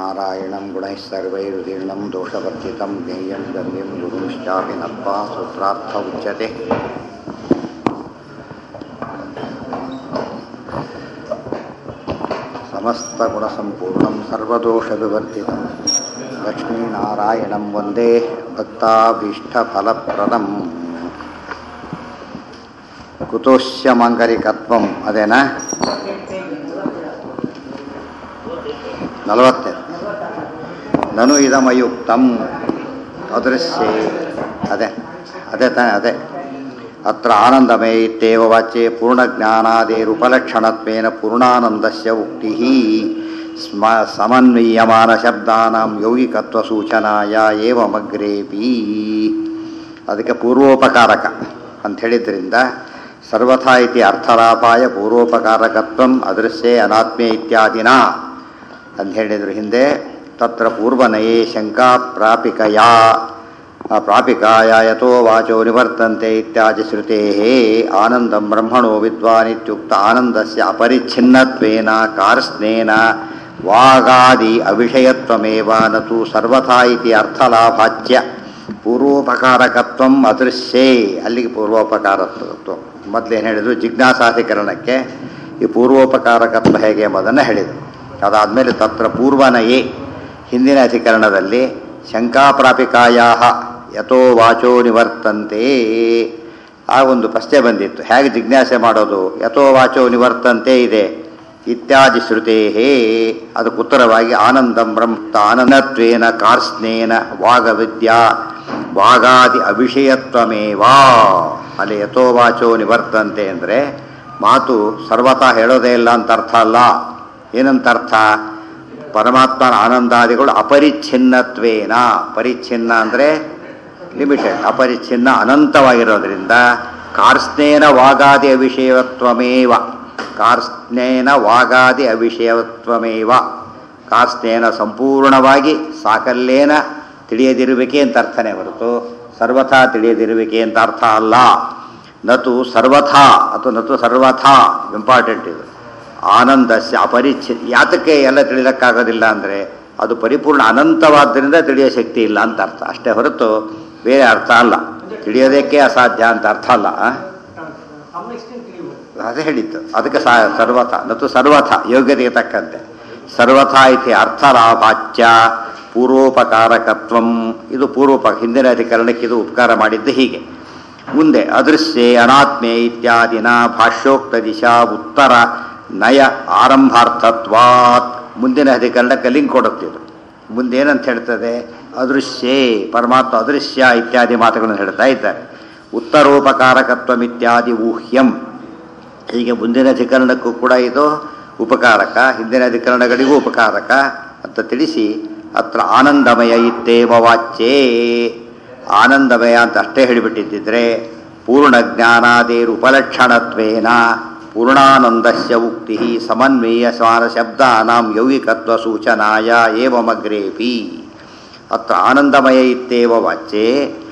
नारायणं गुणैः सर्वैरुदीर्णं दोषवर्जितं ज्ञेयं गम्यं गुरुश्चापि नत्वा सूत्रार्थ उच्यते। समस्तगुणसम्पूर्णं सर्वदोषविवर्जितं लक्ष्मीनारायणं वन्दे भक्ताभीष्टफलप्रदम्। कुतोस्य माङ्गलिकत्वम् अदेना 40 ननु इदमयुक्तम् ಅದೃಶ್ಯೇ ಅದೇ ಅತ್ರ ಆನಂದಮಯ ಇತ್ಯೇವ ವಾಚ್ಯೆ ಪೂರ್ಣಜ್ಞಾನಾದೇರುಪಲಕ್ಷಣತ್ವೇನ ಪೂರ್ಣಾನಂದಸ್ಯ ಉಕ್ತಿಃ ಸಮನ್ವೀಯಮಾನ ಶಬ್ದಾನಾಂ ಯೌಗಿಕತ್ವಸೂಚನಾಯ ಏವಮಗ್ರೇಪಿ. ಅದಕ್ಕೆ ಪೂರ್ವೋಪಕಾರಕ ಅಂತ ಹೇಳಿದ್ರಿಂದ ಸರ್ವಥಾ ಇತಿ ಅರ್ಥಲಾಪಾಯ ಪೂರ್ವೋಪಕಾರಕತ್ವಂ ಅದೃಶ್ಯೇ ಅನಾತ್ಮೇ ಇತ್ಯಾದಿನ ಅಂತ ಹೇಳಿದರು ಹಿಂದೆ. ತತ್ರ ಪೂರ್ವನಯೇ ಶಂಕಾ ಪ್ರಾಪಿಕಾಯ ಯಥೋ ವಾಚೋ ನಿವರ್ತಂತೆ ಇತ್ಯಾದಿ ಶ್ರುತೇಃ ಆನಂದಂ ಬ್ರಹ್ಮಣೋ ವಿದ್ವಾನ್ ಇತ್ಯುಕ್ತ ಆನಂದಸ್ಯ ಅಪರಿಚ್ಛಿನ್ನತ್ವೇನ ಕಾರ್ಸ್ನೇನ ವಾಗಾದಿ ಅವಿಷಯತ್ವಮೇವ ನತು ಸರ್ವಥಾ ಇತಿ ಅರ್ಥಲಾಭಾಚ್ಯ ಪೂರ್ವೋಪಕಾರಕತ್ವಂ ಅದೃಶ್ಯೇ. ಅಲ್ಲಿಗೆ ಪೂರ್ವೋಪಕಾರತ್ವ ಮೊದಲೇನು ಹೇಳಿದರು, ಜಿಜ್ಞಾಸಾಧಿಕರಣಕ್ಕೆ ಈ ಪೂರ್ವೋಪಕಾರಕತ್ವ ಹೇಗೆ ಎಂಬುದನ್ನು ಹೇಳಿದರು. ಅದಾದಮೇಲೆ ತತ್ರ ಪೂರ್ವನಯೇ ಹಿಂದಿನ ಅಧಿಕರಣದಲ್ಲಿ ಶಂಕಾಪ್ರಾಪಿಕಾಯ ಯಥೋ ವಾಚೋ ನಿವರ್ತಂತೆ ಆ ಒಂದು ಪ್ರಶ್ನೆ ಬಂದಿತ್ತು, ಹೇಗೆ ಜಿಜ್ಞಾಸೆ ಮಾಡೋದು, ಯಥೋ ವಾಚೋ ನಿವರ್ತಂತೆ ಇದೆ ಇತ್ಯಾದಿ ಶ್ರುತೇಹೇ. ಅದಕ್ಕೆ ಉತ್ತರವಾಗಿ ಆನಂದಂ ಬ್ರಹ್ಮ ಆನಂದತ್ವೇನ ಕಾರ್ಸ್ನೇನ ವಾಗವಿದ್ಯಾ ವಾಗಾದಿ ಅವಿಷಯತ್ವಮೇವಾ. ಅಲ್ಲಿ ಯಥೋ ವಾಚೋ ನಿವರ್ತಂತೆ ಅಂದರೆ ಮಾತು ಸರ್ವತಾ ಹೇಳೋದೇ ಇಲ್ಲ ಅಂತ ಅರ್ಥ ಅಲ್ಲ. ಏನಂತ ಅರ್ಥ? ಪರಮಾತ್ಮನ ಆನಂದಾದಿಗಳು ಅಪರಿಚ್ಛಿನ್ನತ್ವೇನ, ಪರಿಚ್ಛಿನ್ನ ಅಂದರೆ ಲಿಮಿಟೆಡ್, ಅಪರಿಚ್ಛಿನ್ನ ಅನಂತವಾಗಿರೋದ್ರಿಂದ ಕಾರ್ಸ್ನೇನ ವಾಗಾದಿ ಅವಿಷಯತ್ವಮೇವ, ಕಾರ್ಸ್ನೇನ ವಾಗಾದಿ ಅವಿಷಯತ್ವಮೇವ, ಕಾರ್ಸ್ನೇನ ಸಂಪೂರ್ಣವಾಗಿ ಸಾಕಲ್ಲೇನ ತಿಳಿಯದಿರುವಿಕೆ ಅಂತ ಅರ್ಥನೇ ಹೊರತು ಸರ್ವಥಾ ತಿಳಿಯದಿರುವಿಕೆ ಅಂತ ಅರ್ಥ ಅಲ್ಲ. ನತು ಸರ್ವಥಾ ಅಥವಾ ನತು ಸರ್ವಥಾ ಇಂಪಾರ್ಟೆಂಟ್ ಇದು. ಆನಂದಸ್ಯ ಅಪರಿಚ್ಛಿನ್ನ, ಯಾತಕ್ಕೆ ಎಲ್ಲ ತಿಳಿಯೋಕ್ಕಾಗೋದಿಲ್ಲ ಅಂದರೆ ಅದು ಪರಿಪೂರ್ಣ ಅನಂತವಾದ್ದರಿಂದ ತಿಳಿಯೋ ಶಕ್ತಿ ಇಲ್ಲ ಅಂತ ಅರ್ಥ ಅಷ್ಟೇ ಹೊರತು ಬೇರೆ ಅರ್ಥ ಅಲ್ಲ. ತಿಳಿಯೋದಕ್ಕೆ ಅಸಾಧ್ಯ ಅಂತ ಅರ್ಥ ಅಲ್ಲ. ಅದೇ ಹೇಳಿದ್ದು. ಅದಕ್ಕೆ ಸರ್ವಥ ನತು ಸರ್ವಥ ಯೋಗ್ಯತೆಗೆ ತಕ್ಕಂತೆ ಸರ್ವಥಾ ಇತಿ ಅರ್ಥಲಾಭಾಚ್ಯ ಪೂರ್ವೋಪಕಾರಕತ್ವಂ. ಇದು ಹಿಂದಿನ ಅಧಿಕರಣಕ್ಕೆ ಇದು ಉಪಕಾರ ಮಾಡಿದ್ದು ಹೀಗೆ. ಮುಂದೆ ಅದೃಶ್ಯೇ ಅನಾತ್ಮೇ ಇತ್ಯಾದಿನ ಭಾಷ್ಯೋಕ್ತ ದಿಶಾ ಉತ್ತರ ನಯ ಆರಂಭಾರ್ಥತ್ವಾತ್ ಮುಂದಿನ ಅಧಿಕರಣಕ್ಕೆ ಲಿಂಕ್ ಕೊಡುತ್ತಿದ್ದು. ಮುಂದೆ ಏನಂತ ಹೇಳ್ತದೆ? ಅದೃಶ್ಯೇ ಪರಮಾತ್ಮ ಅದೃಶ್ಯ ಇತ್ಯಾದಿ ಮಾತುಗಳನ್ನು ಹೇಳ್ತಾ ಇದ್ದಾರೆ. ಉತ್ತರೋಪಕಾರಕತ್ವಮಿತ್ಯಾದಿ ಊಹ್ಯಂ. ಹೀಗೆ ಮುಂದಿನ ಅಧಿಕರಣಕ್ಕೂ ಕೂಡ ಇದು ಉಪಕಾರಕ, ಹಿಂದಿನ ಅಧಿಕರಣಗಳಿಗೂ ಉಪಕಾರಕ ಅಂತ ತಿಳಿಸಿ ಅತ್ರ ಆನಂದಮಯ ಇತ್ತೇವ ವಾಚ್ಯೇ. ಆನಂದಮಯ ಅಂತ ಅಷ್ಟೇ ಹೇಳಿಬಿಟ್ಟಿದ್ದರೆ ಪೂರ್ಣಜ್ಞಾನಾದೇರುಪಲಕ್ಷಣತ್ವೇನ ಪೂರ್ಣಾನಂದಸ್ಯ ಉಕ್ತಿ ಸಮನ್ವಯ ಸ್ವಾರ ಶಬ್ದಾನಾಂ ಯೌಗಿಕತ್ವ ಸೂಚನಾಯ ಏವಮಗ್ರೇಪಿ. ಅತ್ರ ಆನಂದಮಯ ಇತ್ತೇವ ವಾಚ್ಯೆ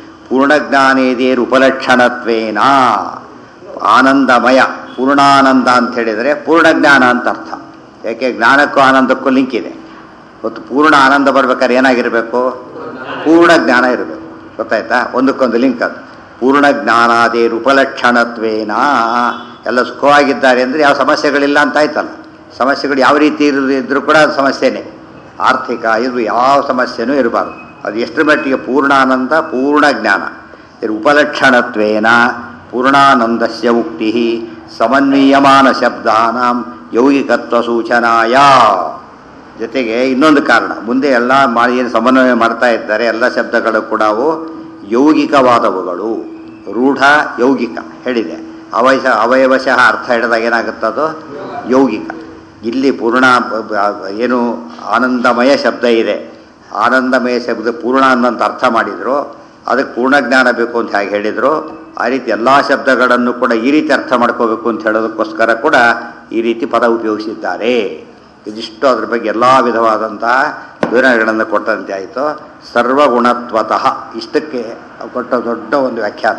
ಪೂರ್ಣಜ್ಞಾನೇದೇರುಪಲಕ್ಷಣತ್ವೇನ. ಆನಂದಮಯ ಪೂರ್ಣಾನಂದ ಅಂತ ಹೇಳಿದರೆ ಪೂರ್ಣಜ್ಞಾನ ಅಂತ ಅರ್ಥ. ಯಾಕೆ? ಜ್ಞಾನಕ್ಕೂ ಆನಂದಕ್ಕೂ ಲಿಂಕ್ ಇದೆ. ಮತ್ತು ಪೂರ್ಣ ಆನಂದ ಬರ್ಬೇಕಾದ್ರೆ ಏನಾಗಿರಬೇಕು? ಪೂರ್ಣ ಜ್ಞಾನ ಇರಬೇಕು. ಗೊತ್ತಾಯ್ತಾ? ಒಂದಕ್ಕೊಂದು ಲಿಂಕ್ ಅದು. ಪೂರ್ಣಜ್ಞಾನಾದೇರುಪಲಕ್ಷಣತ್ವೇನ. ಎಲ್ಲ ಸುಖವಾಗಿದ್ದಾರೆ ಅಂದರೆ ಯಾವ ಸಮಸ್ಯೆಗಳಿಲ್ಲ ಅಂತ ಆಯ್ತಲ್ಲ. ಸಮಸ್ಯೆಗಳು ಯಾವ ರೀತಿ ಇದ್ದರೂ ಕೂಡ ಅದು ಸಮಸ್ಯೆನೇ. ಆರ್ಥಿಕ ಇದು ಯಾವ ಸಮಸ್ಯೆನೂ ಇರಬಾರ್ದು. ಅದು ಎಷ್ಟರ ಮಟ್ಟಿಗೆ ಪೂರ್ಣಾನಂದ ಪೂರ್ಣ ಜ್ಞಾನ. ಉಪಲಕ್ಷಣತ್ವೇನ ಪೂರ್ಣಾನಂದಸ್ಯ ಉಕ್ತಿ ಸಮನ್ವೀಯಮಾನ ಶಬ್ದಾನಾಂ ಯೌಗಿಕತ್ವ ಸೂಚನಾಯ. ಜೊತೆಗೆ ಇನ್ನೊಂದು ಕಾರಣ, ಮುಂದೆ ಎಲ್ಲ ಏನು ಸಮನ್ವಯ ಮಾಡ್ತಾ ಇದ್ದಾರೆ ಎಲ್ಲ ಶಬ್ದಗಳು ಕೂಡ ಅವು ಯೌಗಿಕವಾದವುಗಳು. ರೂಢ ಯೌಗಿಕ ಹೇಳಿದೆ. ಅವಯವಶಃ ಅರ್ಥ ಹಿಡಿದಾಗ ಏನಾಗುತ್ತದೋ ಯೌಗಿಕ. ಇಲ್ಲಿ ಪೂರ್ಣ ಏನು ಆನಂದಮಯ ಶಬ್ದ ಇದೆ, ಆನಂದಮಯ ಶಬ್ದ ಪೂರ್ಣ ಅನ್ನಂತ ಅರ್ಥ ಮಾಡಿದ್ರು. ಅದಕ್ಕೆ ಪೂರ್ಣಜ್ಞಾನ ಬೇಕು ಅಂತ ಹೇಗೆ ಹೇಳಿದರು, ಆ ರೀತಿ ಎಲ್ಲ ಶಬ್ದಗಳನ್ನು ಕೂಡ ಈ ರೀತಿ ಅರ್ಥ ಮಾಡ್ಕೋಬೇಕು ಅಂತ ಹೇಳೋದಕ್ಕೋಸ್ಕರ ಕೂಡ ಈ ರೀತಿ ಪದ ಉಪಯೋಗಿಸಿದ್ದಾರೆ. ಇದಿಷ್ಟು ಅದ್ರ ಬಗ್ಗೆ ಎಲ್ಲ ವಿಧವಾದಂತಹ ವಿವರಣೆಗಳನ್ನು ಕೊಟ್ಟಂತೆ ಆಯಿತು. ಸರ್ವಗುಣತ್ವತಃ ಇಷ್ಟಕ್ಕೆ ಕೊಟ್ಟ ದೊಡ್ಡ ಒಂದು ವ್ಯಾಖ್ಯಾನ.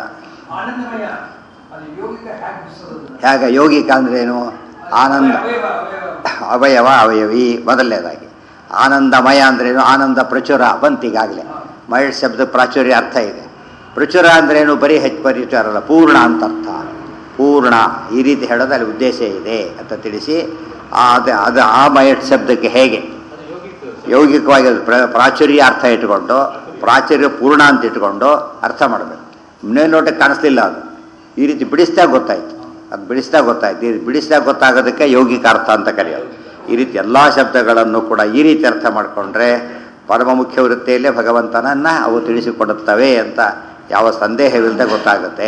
ಹೇಗೆ ಯೋಗಿಕ ಅಂದ್ರೇನು? ಆನಂದ ಅವಯವ ಅವಯವಿ ಮೊದಲನೇದಾಗಿ ಆನಂದಮಯ ಅಂದ್ರೇನು, ಆನಂದ ಪ್ರಚುರ ಬಂತು ಈಗಾಗಲೇ. ಮೈಲ್ಡ್ ಶಬ್ದ ಪ್ರಾಚುರ್ಯ ಅರ್ಥ ಇದೆ. ಪ್ರಚುರ ಅಂದ್ರೇನು, ಬರೀ ಪರಿಚಯ ಅಲ್ಲ, ಪೂರ್ಣ ಅಂತ ಅರ್ಥ. ಪೂರ್ಣ ಈ ರೀತಿ ಹೇಳೋದು ಅಲ್ಲಿ ಉದ್ದೇಶ ಇದೆ ಅಂತ ತಿಳಿಸಿ, ಅದು ಆ ಮೈಲ್ಡ್ ಶಬ್ದಕ್ಕೆ ಹೇಗೆ ಯೌಗಿಕವಾಗಿ ಪ್ರಾಚುರ್ಯ ಅರ್ಥ ಇಟ್ಕೊಂಡು, ಪ್ರಾಚುರ್ಯ ಪೂರ್ಣ ಅಂತ ಇಟ್ಕೊಂಡು ಅರ್ಥ ಮಾಡಬೇಕು. ಮೇಲ್ನೋಟಕ್ಕೆ ಕಾಣಿಸ್ಲಿಲ್ಲ, ಅದು ಈ ರೀತಿ ಬಿಡಿಸಿದಾಗ ಗೊತ್ತಾಯ್ತು. ಅದು ಬಿಡಿಸಿದಾಗ ಗೊತ್ತಾಯ್ತು. ಈ ಬಿಡಿಸಿದಾಗ ಗೊತ್ತಾಗೋದಕ್ಕೆ ಯೌಗಿಕ ಅರ್ಥ ಅಂತ ಕರೆಯೋದು. ಈ ರೀತಿ ಎಲ್ಲ ಶಬ್ದಗಳನ್ನು ಕೂಡ ಈ ರೀತಿ ಅರ್ಥ ಮಾಡಿಕೊಂಡ್ರೆ ಪರಮ ಮುಖ್ಯ ವೃತ್ತಿಯಲ್ಲೇ ಭಗವಂತನನ್ನ ಅವು ತಿಳಿಸಿಕೊಡುತ್ತವೆ ಅಂತ ಯಾವ ಸಂದೇಹವಿಲ್ಲದೆ ಗೊತ್ತಾಗುತ್ತೆ.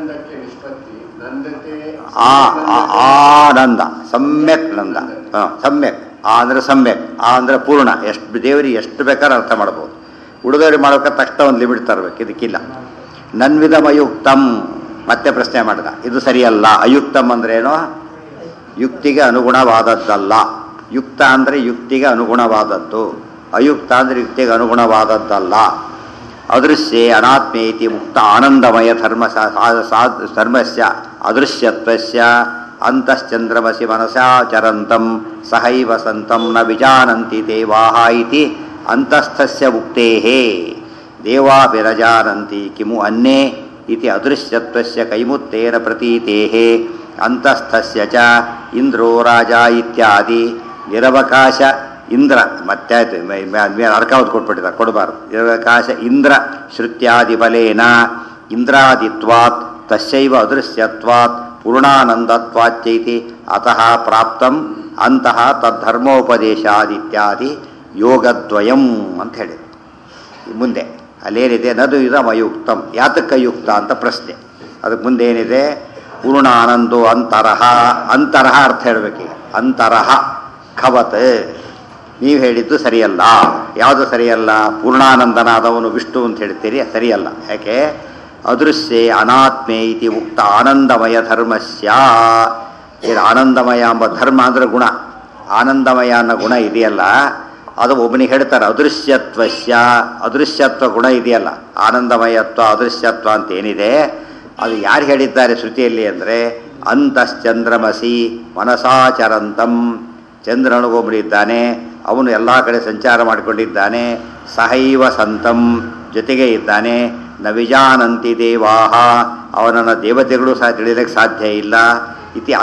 ಆನಂದ ಸಮ್ಯಕ್ ನಂದ, ಸಮ್ಯಕ್. ಆ ಅಂದರೆ ಸಮ್ಯಕ್, ಆ ಅಂದರೆ ಪೂರ್ಣ. ಎಷ್ಟು ದೇವರಿಗೆ ಎಷ್ಟು ಬೇಕಾದ್ರೆ ಅರ್ಥ ಮಾಡ್ಬೋದು. ಹುಡುಗರಿಗೆ ಮಾಡೋಕೆ ತಕ್ಷಣ ಒಂದು ಲಿಮಿಟ್ ತರಬೇಕು, ಇದಕ್ಕಿಲ್ಲ. ನನ್ವಿಧಂ ಅಯುಕ್ತಂ, ಮತ್ತೆ ಪ್ರಶ್ನೆ ಮಾಡಿದ, ಇದು ಸರಿಯಲ್ಲ. ಅಯುಕ್ತಂ ಅಂದ್ರೇನು, ಯುಕ್ತಿಗೆ ಅನುಗುಣವಾದದ್ದಲ್ಲ. ಯುಕ್ತ ಅಂದರೆ ಯುಕ್ತಿಗೆ ಅನುಗುಣವಾದದ್ದು, ಅಯುಕ್ತ ಅಂದರೆ ಯುಕ್ತಿಗೆ ಅನುಗುಣವಾದದ್ದಲ್ಲ. ಅದೃಶ್ಯೇ ಅನಾತ್ಮೇತಿ ಮುಕ್ತ ಆನಂದಮಯ ಧರ್ಮಸ್ಯ ಅದೃಶ್ಯತ್ವಸ್ಯ ಅಂತಶ್ಚಂದ್ರಮಸಿ ಮನಸಾ ಚರಂತಂ ಸಹೈವ ಸಂತಂ ನ ವಿಜಾನಂತಿ ದೇವಾಃ ಇತಿ ಅಂತಸ್ಥಸ್ಯ ಮುಕ್ತೇಃ. ದೇವಾಪಿ ನ ಜಾನಂತಿ ಕಿಮು ಅನ್ಯೇ ಇತಿ ಅದೃಶ್ಯತ್ವಸ್ಯ ಕೈಮುತ್ತೇನ ಪ್ರತೀತೇಃ ಅಂತಸ್ಥಸ್ಯ ಚ ಇಂದ್ರೋ ರಾಜ ಇತ್ಯಾದಿ ನಿರವಕಾಶ ಇಂದ್ರ. ಮತ್ತೆ ಆಯ್ತು, ಅರ್ಕಾವತ್ ಕೊಟ್ಬಿಟ್ಟಿದ್ದಾರೆ, ಕೊಡಬಾರ್ದು. ನಿರವಕಾಶ ಇಂದ್ರ ಶ್ರುತ್ಯಾದಿ ಬಲೇನ ಇಂದ್ರಾದಿತ್ವಾತ್ ತಸ್ಯೈವ ಅದೃಶ್ಯತ್ವಾತ್ ಪೂರ್ಣಾನಂದತ್ವಾಚ್ಚೈತಿ ಅತಃ ಪ್ರಾಪ್ತಂ ಅಂತಃ ತದ್ಧರ್ಮೋಪದೇಶಾದಿತ್ಯಾದಿ ಯೋಗದ್ವಯಂ ಅಂತ ಹೇಳಿದರು. ಮುಂದೆ ಅಲ್ಲೇನಿದೆ, ನದು ಇದಂ ಅಯುಕ್ತಂ, ಯಾತಕ್ಕಯುಕ್ತ ಅಂತ ಪ್ರಶ್ನೆ. ಅದಕ್ಕೆ ಮುಂದೆ ಏನಿದೆ, ಪೂರ್ಣಾನಂದೋ ಅಂತರಹ. ಅಂತರಹ ಅರ್ಥ ಹೇಳಬೇಕೀಗ. ಅಂತರಹ ಖವತ್, ನೀವು ಹೇಳಿದ್ದು ಸರಿಯಲ್ಲ. ಯಾವುದು ಸರಿಯಲ್ಲ? ಪೂರ್ಣಾನಂದನಾದವನು ವಿಷ್ಣು ಅಂತ ಹೇಳ್ತೀರಿ, ಸರಿಯಲ್ಲ. ಯಾಕೆ? ಅದೃಶ್ಯೇ ಅನಾತ್ಮೇ ಇತಿ ಉಕ್ತ ಆನಂದಮಯ ಧರ್ಮಸ್ಯ. ಇದು ಆನಂದಮಯ ಎಂಬ ಧರ್ಮ ಅಂದರೆ ಗುಣ. ಆನಂದಮಯ ಅನ್ನೋ ಗುಣ ಇದೆಯಲ್ಲ, ಅದು ಒಬ್ಬನಿಗೆ ಹೇಳ್ತಾರೆ ಅದೃಶ್ಯತ್ವಸ್ಯ. ಅದೃಶ್ಯತ್ವ ಗುಣ ಇದೆಯಲ್ಲ, ಆನಂದಮಯತ್ವ ಅದೃಶ್ಯತ್ವ ಅಂತ ಏನಿದೆ, ಅದು ಯಾರು ಹೇಳಿದ್ದಾರೆ ಶ್ರುತಿಯಲ್ಲಿ ಅಂದರೆ, ಅಂತಶ್ಚಂದ್ರಮಸಿ ಮನಸಾಚರಂತಂ. ಚಂದ್ರನಿಗೊಬ್ಬನಿದ್ದಾನೆ, ಅವನು ಎಲ್ಲ ಕಡೆ ಸಂಚಾರ ಮಾಡಿಕೊಂಡಿದ್ದಾನೆ. ಸಹೈವ ಸಂತಂ, ಜೊತೆಗೆ ಇದ್ದಾನೆ. ನ ವಿಜಾನಂತಿ ದೇವಾಹ, ಅವನನ್ನು ದೇವತೆಗಳು ಸಹ ತಿಳಿಯಲಿಕ್ಕೆ ಸಾಧ್ಯ ಇಲ್ಲ. ಇತಿ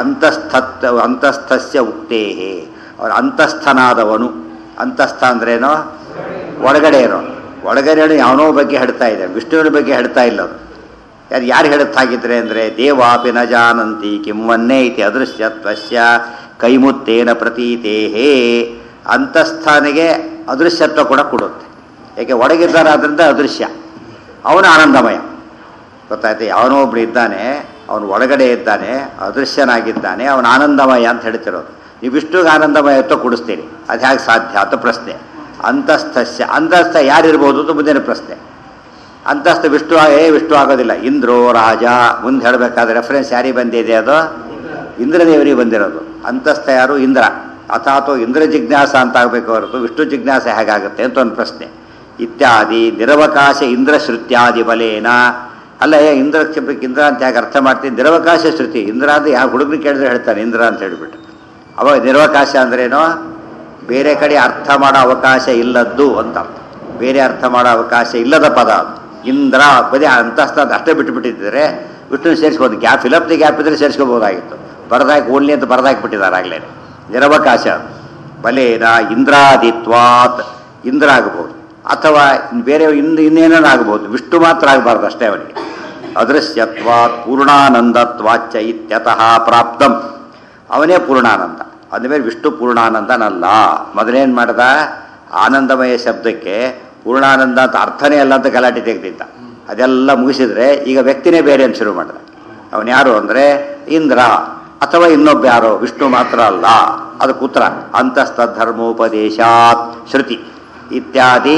ಅಂತಸ್ಥಸ್ಯ ಉಕ್ತೇಹೇ, ಅವನ ಅಂತಸ್ಥನಾದವನು. ಅಂತಸ್ಥ ಅಂದ್ರೇನೋ ಒಳಗಡೆ ಇರೋ, ಒಳಗಡೆ ಯಾವನೋ ಬಗ್ಗೆ ಹೇಳ್ತಾ ಇದೆ, ವಿಷ್ಣುವಿನ ಬಗ್ಗೆ ಹೇಳ್ತಾ ಇಲ್ಲ. ಅದು ಯಾರು ಹೇಳುತ್ತಾಗಿದ್ರೆ ಅಂದರೆ, ದೇವಾಪಿ ನ ಜಾನಂತಿ ಕಿಂವನ್ನೇ ಇತಿ ಅದೃಶ್ಯತ್ವಸ್ಯ ಕೈಮುತ್ತೇನ ಪ್ರತೀತೇಹೇ. ಅಂತಸ್ಥನಿಗೆ ಅದೃಶ್ಯತ್ವ ಕೂಡ ಕೊಡುತ್ತೆ. ಏಕೆ? ಒಳಗಿದ್ದಾರಾದ್ರಿಂದ ಅದೃಶ್ಯ, ಅವನು ಆನಂದಮಯ. ಗೊತ್ತಾಯ್ತು? ಯಾವನೋ ಒಬ್ಬನು ಇದ್ದಾನೆ, ಅವನು ಒಳಗಡೆ ಇದ್ದಾನೆ, ಅದೃಶ್ಯನಾಗಿದ್ದಾನೆ, ಅವನು ಆನಂದಮಯ ಅಂತ ಹೇಳ್ತಿರೋದು. ನೀವು ವಿಷ್ಣುಗೆ ಆನಂದಮಯತ್ವ ಕೊಡಿಸ್ತೀರಿ, ಅದು ಹೇಗೆ ಸಾಧ್ಯ ಅಂತ ಪ್ರಶ್ನೆ. ಅಂತಸ್ಥಸ್ಯ, ಅಂತಸ್ಥ ಯಾರಿರ್ಬೋದು ಅಂತ ಮುಂದಿನ ಪ್ರಶ್ನೆ. ಅಂತಸ್ಥ ವಿಷ್ಣು ಆಗೋದಿಲ್ಲ. ಇಂದ್ರೋ ರಾಜ ಮುಂದೆ ಹೇಳಬೇಕಾದ್ರೆ ರೆಫರೆನ್ಸ್ ಯಾರಿಗೆ ಬಂದಿದೆ? ಅದು ಇಂದ್ರದೇವರಿಗೆ ಬಂದಿರೋದು. ಅಂತಸ್ಥ ಯಾರು? ಇಂದ್ರ. ಅಥಾತೋ ಇಂದ್ರ ಜಿಜ್ಞಾಸ ಅಂತ ಆಗಬೇಕು ಹೊರತು ವಿಷ್ಣು ಜಿಜ್ಞಾಸ ಹೇಗಾಗುತ್ತೆ ಅಂತ ಒಂದು ಪ್ರಶ್ನೆ. ಇತ್ಯಾದಿ ನಿರವಕಾಶ ಇಂದ್ರ ಶ್ರುತ್ಯಾದಿ ಬಲೇನ. ಅಲ್ಲ, ಇಂದ್ರ ಶಬ್ದಕ್ಕೆ ಇಂದ್ರ ಅಂತ ಹೇಗೆ ಅರ್ಥ ಮಾಡ್ತೀನಿ? ನಿರವಕಾಶ ಶ್ರುತಿ. ಇಂದ್ರ ಅಂದರೆ ಯಾವ ಹುಡುಗರು ಕೇಳಿದ್ರೆ ಹೇಳ್ತಾನೆ ಇಂದ್ರ ಅಂತ ಹೇಳಿಬಿಟ್ಟು. ಅವಾಗ ನಿರವಕಾಶ ಅಂದ್ರೇನೋ ಬೇರೆ ಕಡೆ ಅರ್ಥ ಮಾಡೋ ಅವಕಾಶ ಇಲ್ಲದ್ದು ಅಂತ ಅರ್ಥ. ಬೇರೆ ಅರ್ಥ ಮಾಡೋ ಅವಕಾಶ ಇಲ್ಲದ ಪದ ಅದು. ಇಂದ್ರ ಬದೇ ಅಂತಸ್ಥ ಅಷ್ಟೇ ಬಿಟ್ಟುಬಿಟ್ಟಿದ್ದರೆ ವಿಷ್ಣು ಸೇರಿಸ್ಬೋದು. ಗ್ಯಾಪ್ ಫಿಲಪ್ ಗ್ಯಾಪ್ ಇದ್ರೆ ಸೇರಿಸ್ಕೋಬೋದಾಗಿತ್ತು. ಬರದಾಕಿ ಓನ್ಲಿ ಅಂತ ಬರದಾಕಿಬಿಟ್ಟಿದ್ದಾರೆ ಆಗಲೇ. ನಿರವಕಾಶ ಬಲೇನ ಇಂದ್ರಾದಿತ್ವಾತ್, ಇಂದ್ರ ಆಗಬಹುದು, ಅಥವಾ ಬೇರೆ ಇನ್ನೇನೋ ಆಗಬಹುದು. ವಿಷ್ಣು ಮಾತ್ರ ಆಗಬಾರ್ದು ಅಷ್ಟೇ ಅವನಿಗೆ. ಅದೃಶ್ಯತ್ವಾತ್ ಪೂರ್ಣಾನಂದತ್ವಾಚ್ಚ ಇತ್ಯತಃ ಪ್ರಾಪ್ತಂ, ಅವನೇ ಪೂರ್ಣಾನಂದ. ಅಂದಮೇಲೆ ವಿಷ್ಣು ಪೂರ್ಣಾನಂದನಲ್ಲ. ಮೊದಲೇನು ಮಾಡ್ದ? ಆನಂದಮಯ ಶಬ್ದಕ್ಕೆ ಪೂರ್ಣಾನಂದ ಅಂತ ಅರ್ಥನೇ ಅಲ್ಲ ಅಂತ ಗಲಾಟೆ ತೆಗೆದಿದ್ದ. ಅದೆಲ್ಲ ಮುಗಿಸಿದ್ರೆ ಈಗ ವ್ಯಕ್ತಿನೇ ಬೇರೆ ಅಂತ ಶುರು ಮಾಡಿದ. ಅವನು ಯಾರು ಅಂದರೆ ಇಂದ್ರ, ಅಥವಾ ಇನ್ನೊಬ್ಬ ಯಾರೋ, ವಿಷ್ಣು ಮಾತ್ರ ಅಲ್ಲ. ಅದಕ್ಕೆ ಉತ್ತರ ಅಂತಸ್ಥ ಧರ್ಮೋಪದೇಶಾತ್ ಶ್ರುತಿ ಇತ್ಯಾದಿ.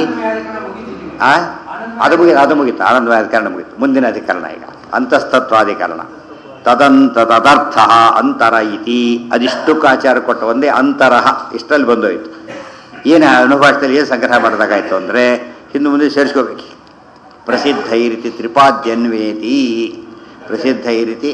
ಅದು ಮುಗೀತು. ಆನಂದಮಯ ಅಧಿಕರಣ ಮುಗೀತು. ಮುಂದಿನ ಅಧಿಕರಣ ಈಗ ಅಂತಸ್ತತ್ವಾಧಿಕರಣ. ತದರ್ಥ ಅಂತರ ಇತಿ. ಅದಿಷ್ಟಕ್ಕೆ ಆಚಾರ ಕೊಟ್ಟ ಒಂದೇ ಅಂತರಹ. ಇಷ್ಟರಲ್ಲಿ ಬಂದೋಯ್ತು. ಏನು ಅನುಭಾಷದಲ್ಲಿ ಏನು ಸಂಗ್ರಹ ಮಾಡಿದಾಗಾಯ್ತು ಅಂದರೆ, ಹಿಂದೆ ಮುಂದೆ ಸೇರಿಸ್ಕೋಬೇಕು. ಪ್ರಸಿದ್ಧ ಈ ರೀತಿ ತ್ರಿಪಾದ್ಯನ್ವೇತಿ. ಪ್ರಸಿದ್ಧ ಈ ರೀತಿ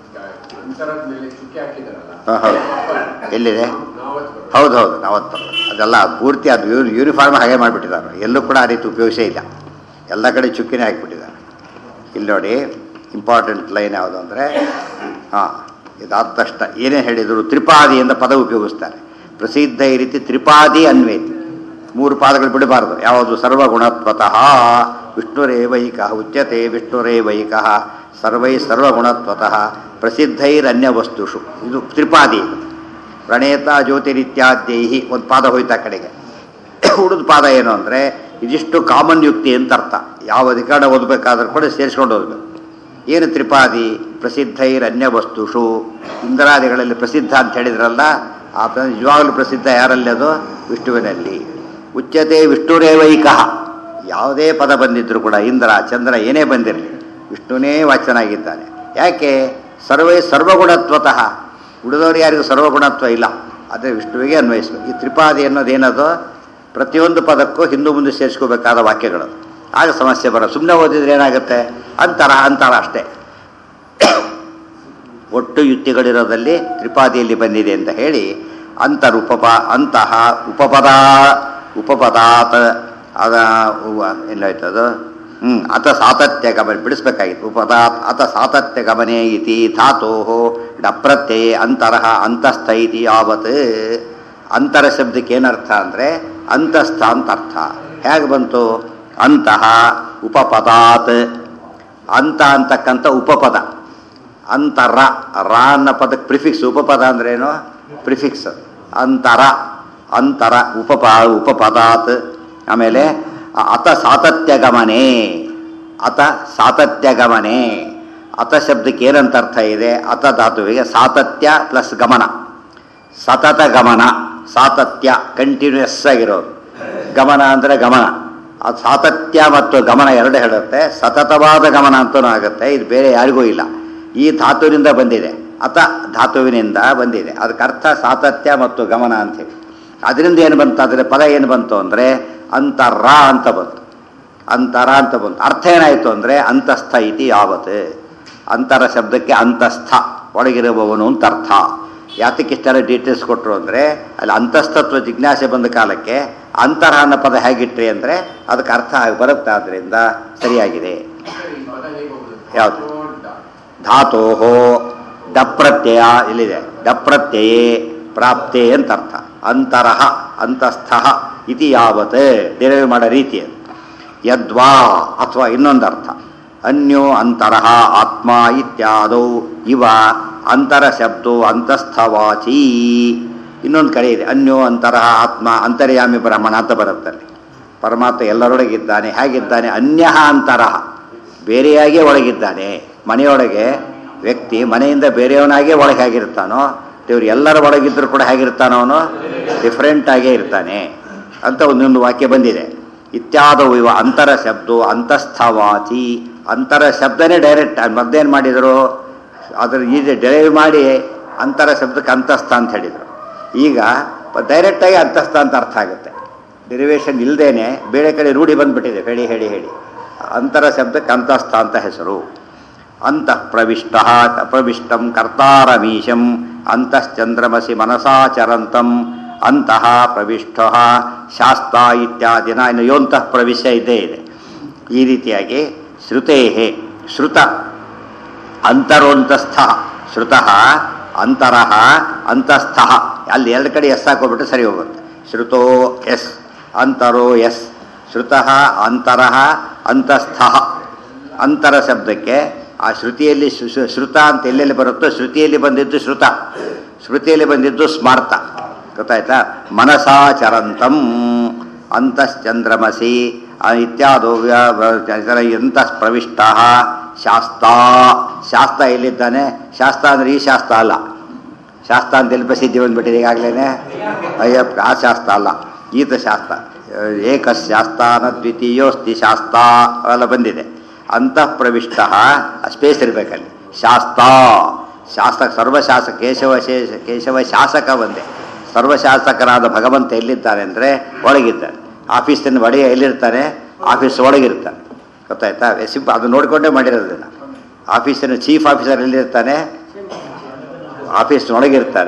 ಹೌದು. ಎಲ್ಲಿದೆ? ಹೌದು, 40. ಅದೆಲ್ಲ ಪೂರ್ತಿ ಅದು ಯೂನಿಫಾರ್ಮ್ ಹಾಗೆ ಮಾಡಿಬಿಟ್ಟಿದ್ದಾರೆ. ಎಲ್ಲೂ ಕೂಡ ಆ ರೀತಿ ಉಪಯೋಗಿಸೇ ಇಲ್ಲ, ಎಲ್ಲ ಕಡೆ ಚುಕ್ಕಿನೇ ಹಾಕಿಬಿಟ್ಟಿದ್ದಾರೆ. ಇಲ್ಲಿ ನೋಡಿ ಇಂಪಾರ್ಟೆಂಟ್ ಲೈನ್ ಯಾವುದು ಅಂದರೆ, ಇದಾದ ತಕ್ಷಣ ಏನೇ ಹೇಳಿದರು ತ್ರಿಪಾದಿ ಅಂತ ಪದ ಉಪಯೋಗಿಸ್ತಾರೆ. ಪ್ರಸಿದ್ಧ ಈ ರೀತಿ ತ್ರಿಪಾದಿ ಅನ್ವೇತಿ, 3 ಪಾದಗಳು ಬಿಡಬಾರ್ದು. ಯಾವುದು? ಸರ್ವಗುಣತ್ವತಃ ವಿಷ್ಣುರೇವೈಕ ಉಚ್ಯತೆ ವಿಷ್ಣುರೇವೈಕ ಸರ್ವೈ ಸರ್ವಗುಣತ್ವತಃ ಪ್ರಸಿದ್ಧೈರನ್ಯ ವಸ್ತುಷು. ಇದು ತ್ರಿಪಾದಿ. ಪ್ರಣೇತ ಜ್ಯೋತಿರಿತ್ಯಾದ್ಯೈಹಿ ಒಂದು ಪಾದ ಹೋಯ್ತು ಆ ಕಡೆಗೆ. ಉಳಿದ ಪಾದ ಏನು ಅಂದರೆ ಇದಿಷ್ಟು ಕಾಮನ್ ಯುಕ್ತಿ ಅಂತ ಅರ್ಥ. ಯಾವ ಅಧಿಕರಣ ಓದಬೇಕಾದ್ರೂ ಕೂಡ ಸೇರಿಸ್ಕೊಂಡು ಓದಬೇಕು. ಏನು ತ್ರಿಪಾದಿ? ಪ್ರಸಿದ್ಧೈರನ್ಯ ವಸ್ತುಷು. ಇಂದ್ರಾದಿಗಳಲ್ಲಿ ಪ್ರಸಿದ್ಧ ಅಂತ ಹೇಳಿದ್ರಲ್ಲ, ಆ ನಿಜವಾಗಲೂ ಪ್ರಸಿದ್ಧ ಯಾರಲ್ಲಿ? ಅದು ವಿಷ್ಣುವಿನಲ್ಲಿ. ಉಚ್ಯತೆ ವಿಷ್ಣುರೇವೈಕ. ಯಾವುದೇ ಪದ ಬಂದಿದ್ದರೂ ಕೂಡ ಇಂದ್ರ ಚಂದ್ರ ಏನೇ ಬಂದಿರಲಿ ವಿಷ್ಣುನೇ ವಾಚನಾಗಿದ್ದಾನೆ. ಯಾಕೆ? ಸರ್ವೈ ಸರ್ವಗುಣತ್ವತಃ. ಉಳಿದವರು ಯಾರಿಗೂ ಸರ್ವಗುಣತ್ವ ಇಲ್ಲ, ಆದರೆ ವಿಷ್ಣುವಿಗೆ ಅನ್ವಯಿಸಬೇಕು. ಈ ತ್ರಿಪಾದಿ ಅನ್ನೋದೇನದು? ಪ್ರತಿಯೊಂದು ಪದಕ್ಕೂ ಹಿಂದೂ ಮುಂದೆ ಸೇರಿಸ್ಕೋಬೇಕಾದ ವಾಕ್ಯಗಳು. ಆಗ ಸಮಸ್ಯೆ ಬರೋ. ಸುಮ್ಮನೆ ಓದಿದ್ರೆ ಏನಾಗುತ್ತೆ? ಅಂತರ ಅಷ್ಟೇ. ಒಟ್ಟು ಯುಕ್ತಿಗಳಿರೋದಲ್ಲಿ ತ್ರಿಪಾದಿಯಲ್ಲಿ ಬಂದಿದೆ ಅಂತ ಹೇಳಿ ಅಂತಹ ಉಪಪದಾತ್ ಎಲ್ಲಾಯ್ತದು ಅತ ಸಾತತ್ಯ ಗಮನ ಬಿಡಿಸ್ಬೇಕಾಗಿತ್ತು. ಉಪದಾತ್ ಅತ ಸಾತತ್ಯ ಗಮನೆ ಇತಿ ಧಾತೋ ಡಪ್ರತ್ಯಯ ಅಂತರಃ ಅಂತಸ್ಥ ಇತಿ ಯಾವತ್. ಅಂತರ ಶಬ್ದಕ್ಕೆ ಏನರ್ಥ ಅಂದರೆ ಅಂತಸ್ಥ ಅಂತ ಅರ್ಥ. ಹೇಗೆ ಬಂತು? ಅಂತಹ ಉಪಪದಾತ್. ಅಂತ ಅಂತಕ್ಕಂಥ ಉಪಪದ. ಅಂತರ ರಾ ಅನ್ನೋ ಪದಕ್ಕೆ ಪ್ರಿಫಿಕ್ಸ್. ಉಪಪದ ಅಂದ್ರೇನು? ಪ್ರಿಫಿಕ್ಸ್. ಅಂತರ ಉಪಪದಾತ್. ಆಮೇಲೆ ಅತ ಸಾತತ್ಯ ಗಮನೆ. ಅತ ಶಬ್ದಕ್ಕೆ ಏನಂತ ಅರ್ಥ ಇದೆ? ಅತ ಧಾತುವಿಗೆ ಸಾತತ್ಯ ಪ್ಲಸ್ ಗಮನ, ಸತತ ಗಮನ. ಸಾತತ್ಯ ಕಂಟಿನ್ಯೂಸ್ ಆಗಿರೋದು, ಗಮನ ಅಂದರೆ ಗಮನ. ಅದು ಸಾತತ್ಯ ಮತ್ತು ಗಮನ ಎರಡು ಹೇಳುತ್ತೆ. ಸತತವಾದ ಗಮನ ಅಂತೂ ಆಗುತ್ತೆ. ಇದು ಬೇರೆ ಯಾರಿಗೂ ಇಲ್ಲ. ಈ ಧಾತುವಿನಿಂದ ಬಂದಿದೆ, ಅತ ಧಾತುವಿನಿಂದ ಬಂದಿದೆ. ಅದಕ್ಕೆ ಅರ್ಥ ಸಾತತ್ಯ ಮತ್ತು ಗಮನ ಅಂಥೇಳಿ. ಅದರಿಂದ ಏನು ಬಂತು? ಅಂದರೆ ಪದ ಏನು ಬಂತು ಅಂದರೆ ಅಂತರ ಅಂತ ಬಂತು. ಅರ್ಥ ಏನಾಯಿತು ಅಂದರೆ ಅಂತಸ್ಥ ಇತಿ ಯಾವತ್. ಅಂತರ ಶಬ್ದಕ್ಕೆ ಅಂತಸ್ಥ, ಒಳಗಿರುವವನು ಅಂತ ಅರ್ಥ. ಯಾತಕ್ಕೆ ಇಷ್ಟೆಲ್ಲ ಡೀಟೇಲ್ಸ್ ಕೊಟ್ಟರು ಅಂದರೆ ಅಲ್ಲಿ ಅಂತಸ್ತತ್ವ ಜಿಜ್ಞಾಸೆ ಬಂದ ಕಾಲಕ್ಕೆ ಅಂತರ ಅನ್ನೋ ಪದ ಹೇಗಿಟ್ರಿ ಅಂದರೆ ಅದಕ್ಕೆ ಅರ್ಥ ಆಗಿ ಬರುತ್ತೆ. ಆದ್ದರಿಂದ ಸರಿಯಾಗಿದೆ. ಯಾವುದು? ಧಾತೋಹೋ ಡಪ್ರತ್ಯಯ ಇಲ್ಲಿದೆ. ಡಪ್ರತ್ಯಯೇ ಪ್ರಾಪ್ತೆ ಅಂತ ಅರ್ಥ. ಅಂತರಃ ಅಂತಸ್ಥ ಇತಿ ಯಾವತ್ ಡಿರೈವ್ ಮಾಡೋ ರೀತಿ ಅದು. ಯದ್ವಾ ಅಥವಾ ಇನ್ನೊಂದು ಅರ್ಥ ಅನ್ಯೋ ಅಂತರಃ ಆತ್ಮ ಇತ್ಯಾದೌ ಇವ ಅಂತರ ಶಬ್ದೋ ಅಂತಸ್ಥವಾಚಿ. ಇನ್ನೊಂದು ಕಡೆ ಇದೆ ಅನ್ಯೋ ಅಂತರಃ ಆತ್ಮ ಅಂತರ್ಯಾಮಿ ಬ್ರಹ್ಮಣ ಅಂತ ಬರುತ್ತಲ್ಲಿ. ಪರಮಾತ್ಮ ಎಲ್ಲರೊಳಗಿದ್ದಾನೆ. ಹೇಗಿದ್ದಾನೆ? ಅನ್ಯ ಅಂತರಃ, ಬೇರೆಯಾಗೇ ಒಳಗಿದ್ದಾನೆ. ಮನೆಯೊಳಗೆ ವ್ಯಕ್ತಿ ಮನೆಯಿಂದ ಬೇರೆಯವನಾಗೇ ಒಳಗೆ ಹೇಗಿರ್ತಾನೋ ದೇವ್ರು ಎಲ್ಲರ ಒಳಗಿದ್ದರೂ ಕೂಡ ಹೇಗಿರ್ತಾನೋ ಅವನು ಡಿಫ್ರೆಂಟಾಗೇ ಇರ್ತಾನೆ ಅಂತ ಒಂದೊಂದು ವಾಕ್ಯ ಬಂದಿದೆ. ಇತ್ಯಾದವು ಇವ ಅಂತರ ಶಬ್ದೋ ಅಂತಸ್ಥವಾಚಿ. ಅಂತರ ಶಬ್ದನೇ ಡೈರೆಕ್ಟ್ ಮದ್ದೇನು ಮಾಡಿದರು? ಅದ್ರ ಈಗ ಡೆರೈವ್ ಮಾಡಿ ಅಂತರ ಶಬ್ದಕ್ಕೆ ಅಂತಸ್ಥ ಅಂತ ಹೇಳಿದರು. ಈಗ ಡೈರೆಕ್ಟಾಗಿ ಅಂತಸ್ಥ ಅಂತ ಅರ್ಥ ಆಗುತ್ತೆ. ಡೆರಿವೇಷನ್ ಇಲ್ಲದೇನೆ ಬೇರೆ ಕಡೆ ರೂಢಿ ಬಂದುಬಿಟ್ಟಿದೆ. ಹೇಳಿ ಅಂತರ ಶಬ್ದಕ್ಕೆ ಅಂತಸ್ಥ ಅಂತ ಹೆಸರು. ಅಂತಃ ಪ್ರವಿಷ್ಟಂ ಕರ್ತಾರಮೀಶಂ ಅಂತಶ್ಚಂದ್ರಮಸಿ ಮನಸಾಚರಂತಂ ಅಂತಃ ಪ್ರವಿಷ್ಟ ಶಾಸ್ತ ಇತ್ಯಾದಿನ ಇನ್ನು ಯೋಂತಃ ಪ್ರವಿಶ್ಯ ಇದೆ. ಈ ರೀತಿಯಾಗಿ ಶ್ರುತೇ ಶ್ರುತ ಅಂತರೋಂತಸ್ಥ ಶ್ರುತಃ ಅಂತರಃ ಅಂತಸ್ಥ. ಅಲ್ಲಿ ಎರಡು ಕಡೆ ಎಸ್ ಹಾಕೋಬಿಟ್ಟು ಸರಿ ಹೋಗುತ್ತೆ. ಶ್ರುತೋ ಎಸ್ ಅಂತರೋ ಎಸ್. ಶ್ರುತಃ ಅಂತರಃ ಅಂತಸ್ಥ. ಅಂತರ ಶಬ್ದಕ್ಕೆ ಆ ಶ್ರುತಿಯಲ್ಲಿ ಶ್ರುತ ಅಂತ ಎಲ್ಲೆಲ್ಲಿ ಬರುತ್ತೋ ಶ್ರುತಿಯಲ್ಲಿ ಬಂದಿದ್ದು ಶ್ರುತ, ಶ್ರುತಿಯಲ್ಲಿ ಬಂದಿದ್ದು ಸ್ಮಾರ್ತ. ಗೊತ್ತಾಯ್ತಾ? ಮನಸಾಚರಂತಂ ಅಂತಶ್ಚಂದ್ರಮಸಿ ಇತ್ಯಾದೋ ಅಂತಃ ಪ್ರವಿಷ್ಟ ಶಾಸ್ತ. ಶಾಸ್ತ ಎಲ್ಲಿದ್ದಾನೆ? ಶಾಸ್ತ ಅಂದರೆ ಈ ಶಾಸ್ತ್ರ ಅಲ್ಲ. ಶಾಸ್ತ್ರ ಅಂತ ಎಲ್ಲಿ ಪ್ರಸಿದ್ಧಿ ಬಂದ್ಬಿಟ್ಟಿದೆ ಈಗಾಗಲೇ. ಅಯ್ಯಪ್ಪ, ಆ ಶಾಸ್ತ್ರ ಅಲ್ಲ, ಈತ ಶಾಸ್ತ್ರ. ಏಕಶಾಸ್ತಾನ ದ್ವಿತೀಯೋಸ್ತಿ ಶಾಸ್ತ ಅವೆಲ್ಲ ಬಂದಿದೆ. ಅಂತಃ ಪ್ರವಿಷ್ಟ ಸ್ಪೇಸ್ ಇರಬೇಕಲ್ಲಿ. ಶಾಸ್ತ ಶಾಸ್ತ್ರ ಸರ್ವಶಾಸಕ ಕೇಶವ ಶಾಸಕ ಒಂದೇ. ಸರ್ವಶಾಸಕರಾದ ಭಗವಂತ ಎಲ್ಲಿದ್ದಾನೆ ಅಂದರೆ ಒಳಗಿದ್ದಾನೆ. ಆಫೀಸಿನ ಒಡೆಯ ಎಲ್ಲಿರ್ತಾನೆ? ಆಫೀಸ್ ಒಳಗಿರ್ತಾನೆ. ಗೊತ್ತಾಯ್ತಾ? ಅದು ನೋಡಿಕೊಂಡೇ ಮಾಡಿರೋದನ್ನು. ಆಫೀಸಿನ ಚೀಫ್ ಆಫೀಸರ್ ಎಲ್ಲಿರ್ತಾನೆ? ಆಫೀಸ್ನೊಳಗಿರ್ತಾನೆ.